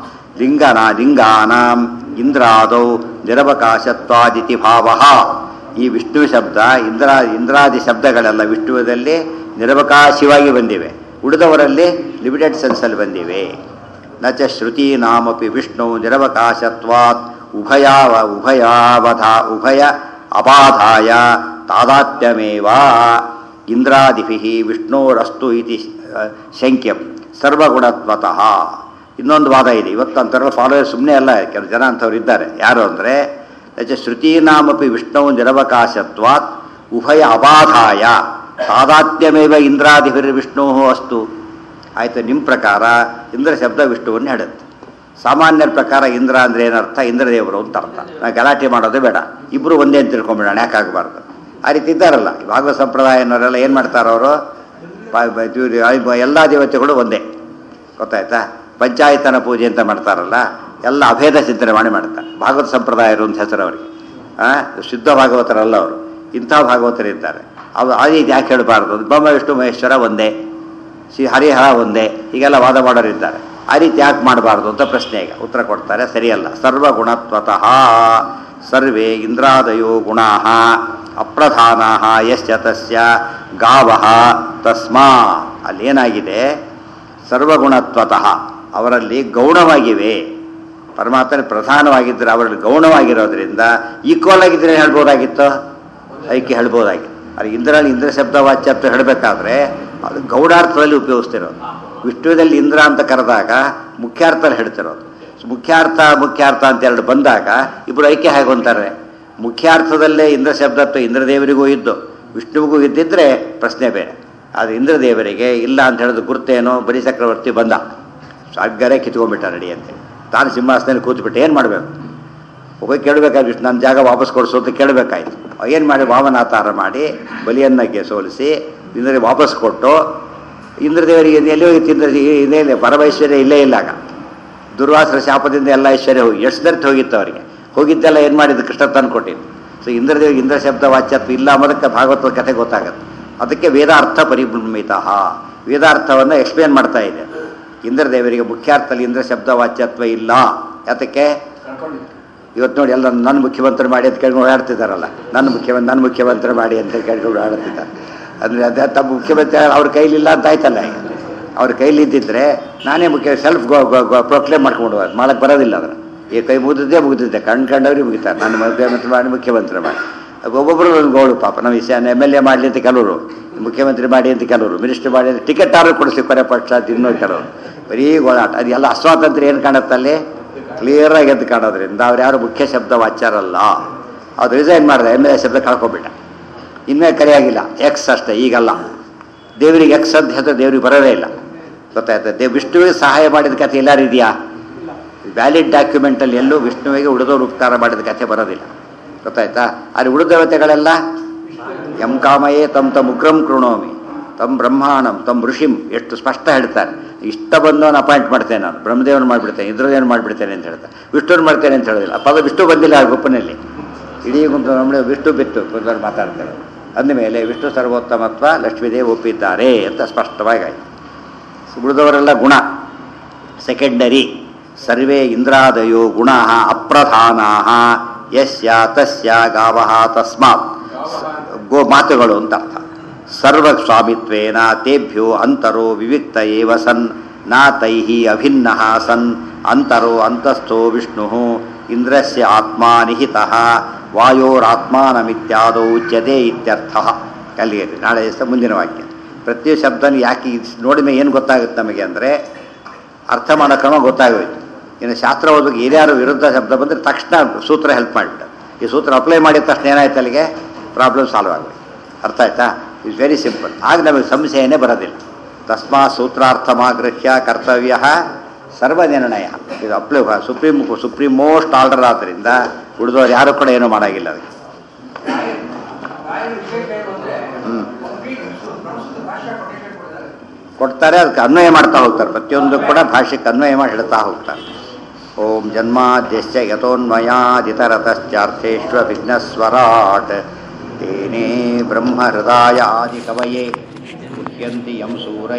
ಲಿಂಗಾನಾಂ ಇಂದ್ರಾದೌ ನಿರವಕಾಶತ್ವಾದಿತಿ ಭಾವಃ. ಈ ವಿಷ್ಣು ಶಬ್ದ ಇಂದ್ರಾದಿ ಶಬ್ದಗಳೆಲ್ಲ ವಿಷ್ಣುವಿನಲ್ಲಿ ನಿರವಕಾಶವಾಗಿ ಬಂದಿವೆ, ಉಳಿದವರಲ್ಲಿ ಲಿಮಿಟೆಡ್ ಸೆನ್ಸಲ್ಲಿ ಬಂದಿವೆ. ನ ಚ ಶ್ರುತೀನಾಮಪಿ ವಿಷ್ಣು ನಿರವಕಾಶತ್ವಾತ್ ಉಭಯ ಅಬಾಧಾಯ ತಾದಾತ್ಮ್ಯಮೇವ ಇಂದ್ರಾದಿಭಿಃ ವಿಷ್ಣೋರಸ್ತು ಇತಿ ಶಂಕ್ಯಂ ಸರ್ವಗುಣತ್ವತಃ. ಇನ್ನೊಂದು ವಾದ ಇದೆ. ಇವತ್ತು ಅಂಥವ್ರೆಲ್ಲ ಫಾಲೋವರ್ ಸುಮ್ಮನೆ ಅಲ್ಲ, ಕೆಲವು ಜನ ಅಂಥವ್ರು ಇದ್ದಾರೆ. ಯಾರು ಅಂದರೆ ಶ್ರುತೀನಾಮಪಿ ವಿಷ್ಣು ನಿರವಕಾಶತ್ವಾತ್ ಉಭಯ ಅಬಾಧಾಯ ತಾದಾತ್ಮ್ಯಮೇವ ಇಂದ್ರಾದಿಭಿರ್ ವಿಷ್ಣು ಅಸ್ತು. ಆಯಿತು, ನಿಮ್ಮ ಪ್ರಕಾರ ಇಂದ್ರ ಶಬ್ದ ವಿಷ್ಣುವನ್ನು ಹೇಳುತ್ತೆ. ಸಾಮಾನ್ಯರ ಪ್ರಕಾರ ಇಂದ್ರ ಅಂದರೆ ಏನರ್ಥ? ಇಂದ್ರದೇವರು ಅಂತ ಅರ್ಥ. ನಾವು ಗಲಾಟೆ ಮಾಡೋದು ಬೇಡ, ಇಬ್ಬರು ಒಂದೇ ಅಂತ ತಿಳ್ಕೊಂಬಿಡೋಣ, ಯಾಕಾಗಬಾರ್ದು? ಆ ರೀತಿ ಇದ್ದಾರಲ್ಲ ಭಾಗವತ ಸಂಪ್ರದಾಯ ಅನ್ನೋರೆಲ್ಲ ಏನು ಮಾಡ್ತಾರೆ? ಅವರು ಎಲ್ಲ ದೇವತೆಗಳು ಒಂದೇ. ಗೊತ್ತಾಯ್ತಾ? ಪಂಚಾಯತನ ಪೂಜೆ ಅಂತ ಮಾಡ್ತಾರಲ್ಲ, ಎಲ್ಲ ಅಭೇದ ಚಿಂತನೆ ಮಾಡ್ತಾರೆ. ಭಾಗವತ ಸಂಪ್ರದಾಯರು ಅಂತ ಹೆಸರು ಅವರಿಗೆ. ಶುದ್ಧ ಭಾಗವತರಲ್ಲ ಅವರು, ಇಂಥ ಭಾಗವತರಿದ್ದಾರೆ. ಆ ರೀತಿ ಯಾಕೆ ಹೇಳಬಾರ್ದು? ಬ್ರಹ್ಮ ವಿಷ್ಣು ಮಹೇಶ್ವರ ಒಂದೇ, ಹರಿಹರ ಒಂದೇ, ಹೀಗೆಲ್ಲ ವಾದ ಮಾಡೋರಿದ್ದಾರೆ. ಆ ರೀತಿ ಯಾಕೆ ಮಾಡಬಾರ್ದು ಅಂತ ಪ್ರಶ್ನೆ. ಈಗ ಉತ್ತರ ಕೊಡ್ತಾರೆ, ಸರಿಯಲ್ಲ. ಸರ್ವಗುಣತ್ವತಃ ಸರ್ವೇ ಇಂದ್ರಾದಯೋ ಗುಣಾ ಅಪ್ರಧಾನಾ ಯಶ್ಚ ತಸ್ಯ ಗಾವಃ ತಸ್ಮಾ. ಅಲ್ಲೇನಾಗಿದೆ, ಸರ್ವಗುಣತ್ವತಃ ಅವರಲ್ಲಿ ಗೌಣವಾಗಿವೆ. ಪರಮಾತ್ಮನ ಪ್ರಧಾನವಾಗಿದ್ದರೆ ಅವರಲ್ಲಿ ಗೌಣವಾಗಿರೋದ್ರಿಂದ ಈಕ್ವಲ್ ಆಗಿದ್ದರೆ ಹೇಳ್ಬೋದಾಗಿತ್ತು, ಐಕ್ಯ ಹೇಳ್ಬೋದಾಗಿತ್ತು. ಅದು ಇಂದ್ರಲ್ಲಿ ಇಂದ್ರ ಶಬ್ದ ವಾಚ್ಯತ್ವ ಹೇಳಬೇಕಾದ್ರೆ ಅದು ಗೌಡಾರ್ಥದಲ್ಲಿ ಉಪಯೋಗಿಸ್ತಿರೋದು. ವಿಷ್ಣುವಿನಲ್ಲಿ ಇಂದ್ರ ಅಂತ ಕರೆದಾಗ ಮುಖ್ಯಾರ್ಥದಲ್ಲಿ ಹೇಳ್ತಿರೋದು. ಮುಖ್ಯಾರ್ಥ ಅಂತ ಎರಡು ಬಂದಾಗ ಇಬ್ಬರು ಐಕ್ಯ ಹೇಗೆ ಅಂತಾರೆ? ಮುಖ್ಯಾರ್ಥದಲ್ಲೇ ಇಂದ್ರ ಶಬ್ದತ್ವ ಇಂದ್ರದೇವರಿಗೂ ಇದ್ದು ವಿಷ್ಣುವಿಗೂ ಇದ್ದಿದ್ರೆ ಪ್ರಶ್ನೆ ಬೇರೆ. ಆದರೆ ಇಂದ್ರದೇವರಿಗೆ ಇಲ್ಲ ಅಂತ ಹೇಳಿದ್ರು ಗುರ್ತೇನೋ, ಬಲಿ ಚಕ್ರವರ್ತಿ ಬಂದ ಅಗ್ಗರೆ ಕಿತ್ಕೊಂಡ್ಬಿಟ್ಟ ರೆಡಿ ಅಂತೇಳಿ. ತಾನು ಸಿಂಹಾಸನದಲ್ಲಿ ಕೂತ್ಬಿಟ್ಟು ಏನು ಮಾಡಬೇಕು? ಹೋಗಿ ಕೇಳಬೇಕಾಗಿ ವಿಷ್ಣು ನನ್ನ ಜಾಗ ವಾಪಸ್ ಕೊಡಿಸು ಅಂತ ಕೇಳಬೇಕಾಯ್ತು. ಏನು ಮಾಡಿ ವಾಮನಾತಾರ ಮಾಡಿ ಬಲಿಯನ್ನಕ್ಕೆ ಸೋಲಿಸಿ ಇಂದ್ರಿಗೆ ವಾಪಸ್ ಕೊಟ್ಟು, ಇಂದ್ರದೇವರಿಗೆ ಎಲ್ಲಿ ಹೋಗಿತ್ತು? ಇದೇ ಪರಮೈಶ್ವರ್ಯ ಇಲ್ಲೇ ಇಲ್ಲ. ಆಗ ದುರ್ವಾಸರ ಶಾಪದಿಂದ ಎಲ್ಲ ಐಶ್ವರ್ಯ ಹೋಗಿ ಎಷ್ಟು ದರ್ಥ ಹೋಗಿತ್ತು ಅವರಿಗೆ. ಹೋಗಿದ್ದೆಲ್ಲ ಏನು ಮಾಡಿದ್ದು? ಕೃಷ್ಣ ತಂದು ಕೊಟ್ಟಿದ್ದು. ಸೊ ಇಂದ್ರದೇವರಿಗೆ ಇಂದ್ರ ಶಬ್ದ ವಾಚ್ಯತ್ವ ಇಲ್ಲ ಅನ್ನೋದಕ್ಕೆ ಭಾಗವತದ ಕಥೆ ಗೊತ್ತಾಗುತ್ತೆ. ಅದಕ್ಕೆ ವೇದಾರ್ಥ ಪರಿಭ್ರಮಿತ, ವೇದಾರ್ಥವನ್ನು ಎಕ್ಸ್ಪ್ಲೇನ್ ಮಾಡ್ತಾ ಇದೆ. ಇಂದ್ರದೇವರಿಗೆ ಮುಖ್ಯಾರ್ಥದಲ್ಲಿ ಇಂದ್ರ ಶಬ್ದ ವಾಚ್ಯತ್ವ ಇಲ್ಲ. ಯಾತಕ್ಕೆ? ಇವತ್ತು ನೋಡಿ ಎಲ್ಲ ನನ್ನ ಮುಖ್ಯಮಂತ್ರಿ ಮಾಡಿ ಅಂತ ಕೇಳ್ಕೊಂಡು ಓಡಾಡ್ತಿದ್ದಾರಲ್ಲ, ನನ್ನ ಮುಖ್ಯಮಂತ್ರಿ ಮಾಡಿ ಅಂತ ಕೇಳ್ಕೊಂಡು ಓಡಾಡ್ತಿದ್ದಾರೆ. ಅಂದರೆ ಅದೇ ತಮ್ಮ ಮುಖ್ಯಮಂತ್ರಿ ಅವ್ರ ಕೈಲಿಲ್ಲ ಅಂತ ಆಯ್ತಲ್ಲ. ಈಗ ಅವ್ರ ಕೈಲಿ ಇದ್ದಿದ್ರೆ ನಾನೇ ಸೆಲ್ಫ್ ಪ್ರೊಕ್ಲೇಮ್ ಮಾಡ್ಕೊಂಡು ಹೋಗೋದು, ಮಾಡಕ್ಕೆ ಬರೋದಿಲ್ಲ. ಅದನ್ನು ಈ ಕೈ ಮುಗಿದಿದ್ದೆ ಕಂಡವ್ರಿಗೆ ಮುಗಿತಾರೆ. ನನ್ನ ಮುಖ್ಯಮಂತ್ರಿ ಮಾಡಿ ಒಬ್ಬೊಬ್ಬರು ಒಂದು ಗೋಳು ಪಾಪ. ನಾವು MLA ಮಾಡಲಿ ಅಂತ ಕೆಲವರು, ಮುಖ್ಯಮಂತ್ರಿ ಮಾಡಿ ಅಂತ ಕೆಲವರು, ಮಿನಿಸ್ಟರ್ ಮಾಡಿ ಅಂತ ಟಿಕೆಟ್ ಆದ್ರೂ ಕೊಡಿಸಿ ಕೊನೆ ಪಕ್ಷ ತಿನ್ನೋದು ಕೆಲವರು. ಬರೀ ಗೋಳಾಟ. ಅದು ಎಲ್ಲ ಅಸ್ವಾತಂತ್ರ್ಯ ಏನು ಕಾಣುತ್ತಲ್ಲಿ ಕ್ಲಿಯರಾಗಿ ಎದ್ದು ಕಾಣೋದ್ರಿಂದ ಅವ್ರು ಯಾರು ಮುಖ್ಯ ಶಬ್ದ ವಾಚ್ಯರಲ್ಲ. ಅದು ರಿಸೈನ್ ಮಾಡಿದೆ, MLA ಶಬ್ದ ಕಳ್ಕೊಬಿಟ್ಟ. ಇನ್ನೇ ಕರೆಯಾಗಿಲ್ಲ, ಎಕ್ಸ್ ಅಷ್ಟೇ. ಈಗಲ್ಲ, ದೇವರಿಗೆ ಎಕ್ಸ್ ಅಂತ ಹೇಳಿದ್ರೆ ದೇವ್ರಿಗೆ ಬರೋದೇ ಇಲ್ಲ. ಗೊತ್ತಾಯ್ತು? ವಿಷ್ಣುವಿಗೆ ಸಹಾಯ ಮಾಡಿದ ಕಥೆ ಎಲ್ಲರೂ ಇದೆಯಾ? ವ್ಯಾಲಿಡ್ ಡಾಕ್ಯುಮೆಂಟಲ್ಲಿ ಎಲ್ಲೂ ವಿಷ್ಣುವಿಗೆ ಉಳಿದವರು ಉಪಕಾರ ಮಾಡಿದ ಕಥೆ ಬರೋದಿಲ್ಲ. ಗೊತ್ತಾಯ್ತಾ? ಅಲ್ಲಿ ಉಳಿದ ದೇವತೆಗಳೆಲ್ಲ ಎಂ ಕಾಮಯೇ ತಮ್ ಉಗ್ರಂ ಕೃಣೋಮಿ ತಮ್ಮ ಬ್ರಹ್ಮಾಣಂ ತಮ್ಮ ಋಷಿಂ ಎಷ್ಟು ಸ್ಪಷ್ಟ ಹೇಳ್ತಾರೆ. ಇಷ್ಟ ಬಂದವನು ಅಪಾಯಿಂಟ್ ಮಾಡ್ತೇನೆ, ನಾನು ಬ್ರಹ್ಮದೇವನ ಮಾಡಿಬಿಡ್ತೇನೆ, ಇಂದ್ರದೇವನ ಮಾಡಿಬಿಡ್ತೇನೆ ಅಂತ ಹೇಳ್ತಾರೆ. ವಿಷ್ಣುವನ್ನು ಮಾಡ್ತೇನೆ ಅಂತ ಹೇಳೋದಿಲ್ಲ. ಪದ ವಿಷ್ಣು ಬಂದಿಲ್ಲ ಆ ಗುಂಪಿನಲ್ಲಿ. ಇಡೀ ಗುಂಪು ನಮ್ಮಳೆ ವಿಷ್ಣು ಬಿಟ್ಟು ಕುಂದವರು ಮಾತಾಡ್ತಾರೆ. ಅಂದಮೇಲೆ ವಿಷ್ಣು ಸರ್ವೋತ್ತಮತ್ವ ಲಕ್ಷ್ಮೀದೇವಿ ಒಪ್ಪಿದ್ದಾರೆ ಅಂತ ಸ್ಪಷ್ಟವಾಗಿ ಆಯಿತು. ಉಳಿದವರೆಲ್ಲ ಗುಣ ಸೆಕೆಂಡರಿ. ಸರ್ವೇ ಇಂದ್ರಾದಯೋ ಗುಣ ಅಪ್ರಧಾನಾ ಯಸ್ಯ ತಸ್ಯ ಗಾವಃ ತಸ್ಮಾತ್. ಗೋ ಮಾತುಗಳು ಅಂತ ಅರ್ಥ. ಸರ್ವ ಸ್ವಾಮಿತ್ವೇನ ತೇಭ್ಯೋ ಅಂತರೋ ವಿವಿಕ್ತ ಏವ ಸನ್ ನಾ ತೈಹಿ ಅಭಿನ್ನ ಸನ್ ಅಂತರೋ ಅಂತಸ್ಥೋ ವಿಷ್ಣು ಇಂದ್ರಸ್ಯ ಆತ್ಮ ನಿಹಿತಃ ವಾಯೋರಾತ್ಮಾನಮಿತ್ಯಾದೋ ಉಚ್ಯತೆ ಇತ್ಯರ್ಥ. ಅಲ್ಲಿಗೆ ನಾಳೆ ಮುಂದಿನ ವಾಕ್ಯ. ಪ್ರತಿ ಶಬ್ದನೂ ಯಾಕೆ ನೋಡಿದ ಏನು ಗೊತ್ತಾಗುತ್ತೆ ನಮಗೆ ಅಂದರೆ ಅರ್ಥ ಮಾಡೋ ಕ್ರಮ ಗೊತ್ತಾಗೋಯ್ತು. ಇನ್ನು ಶಾಸ್ತ್ರ ಓದೋಕೆ ಏನ್ಯಾರು ವಿರುದ್ಧ ಶಬ್ದ ಬಂದರೆ ತಕ್ಷಣ ಸೂತ್ರ ಹೆಲ್ಪ್ ಮಾಡಿಬಿಟ್ಟು ಈ ಸೂತ್ರ ಅಪ್ಲೈ ಮಾಡಿದ ತಕ್ಷಣ ಏನಾಯ್ತು, ಅಲ್ಲಿಗೆ ಪ್ರಾಬ್ಲಮ್ ಸಾಲ್ವ್ ಆಗೋಯ್ತು. ಅರ್ಥ ಆಯ್ತಾ? It's very simple. ಆಗ ನಮಗೆ ಸಂಶಯನೇ ಬರೋದಿಲ್ಲ. ತಸ್ಮಾತ್ ಸೂತ್ರಾರ್ಥಮಾಗೃಹ್ಯ ಕರ್ತವ್ಯ ಸರ್ವನಿರ್ಣಯ. ಇದು ಅಪ್ಲೈ ಸುಪ್ರೀಂ ಮೋಸ್ಟ್ ಆರ್ಡರ್ ಆದ್ದರಿಂದ ಉಳಿದವರು ಯಾರು ಕೂಡ ಏನೂ ಮಾಡೋಂಗಿಲ್ಲ ಅದಕ್ಕೆ. ಕೊಡ್ತಾರೆ, ಅದಕ್ಕೆ ಅನ್ವಯ ಮಾಡ್ತಾ ಹೋಗ್ತಾರೆ. ಪ್ರತಿಯೊಂದು ಕೂಡ ಭಾಷೆಗೆ ಅನ್ವಯ ಮಾಡಿ ಹೇಳ್ತಾ ಹೋಗ್ತಾರೆ. ಓಂ ಜನ್ಮಾದ್ಯಶ್ಚ ಯತೋನ್ಮಯಾದಿತರತಶ್ಚಾರ್ಥೇಶ್ವ ವಿಘ್ನಸ್ವರಾಟ್ ತೇನೇ ಬ್ರಹ್ಮ ಹೃದಯ ಆದಿ ಕವಯೇ ಮುಹ್ಯಂತಿ ಯಂ ಸೂರಯ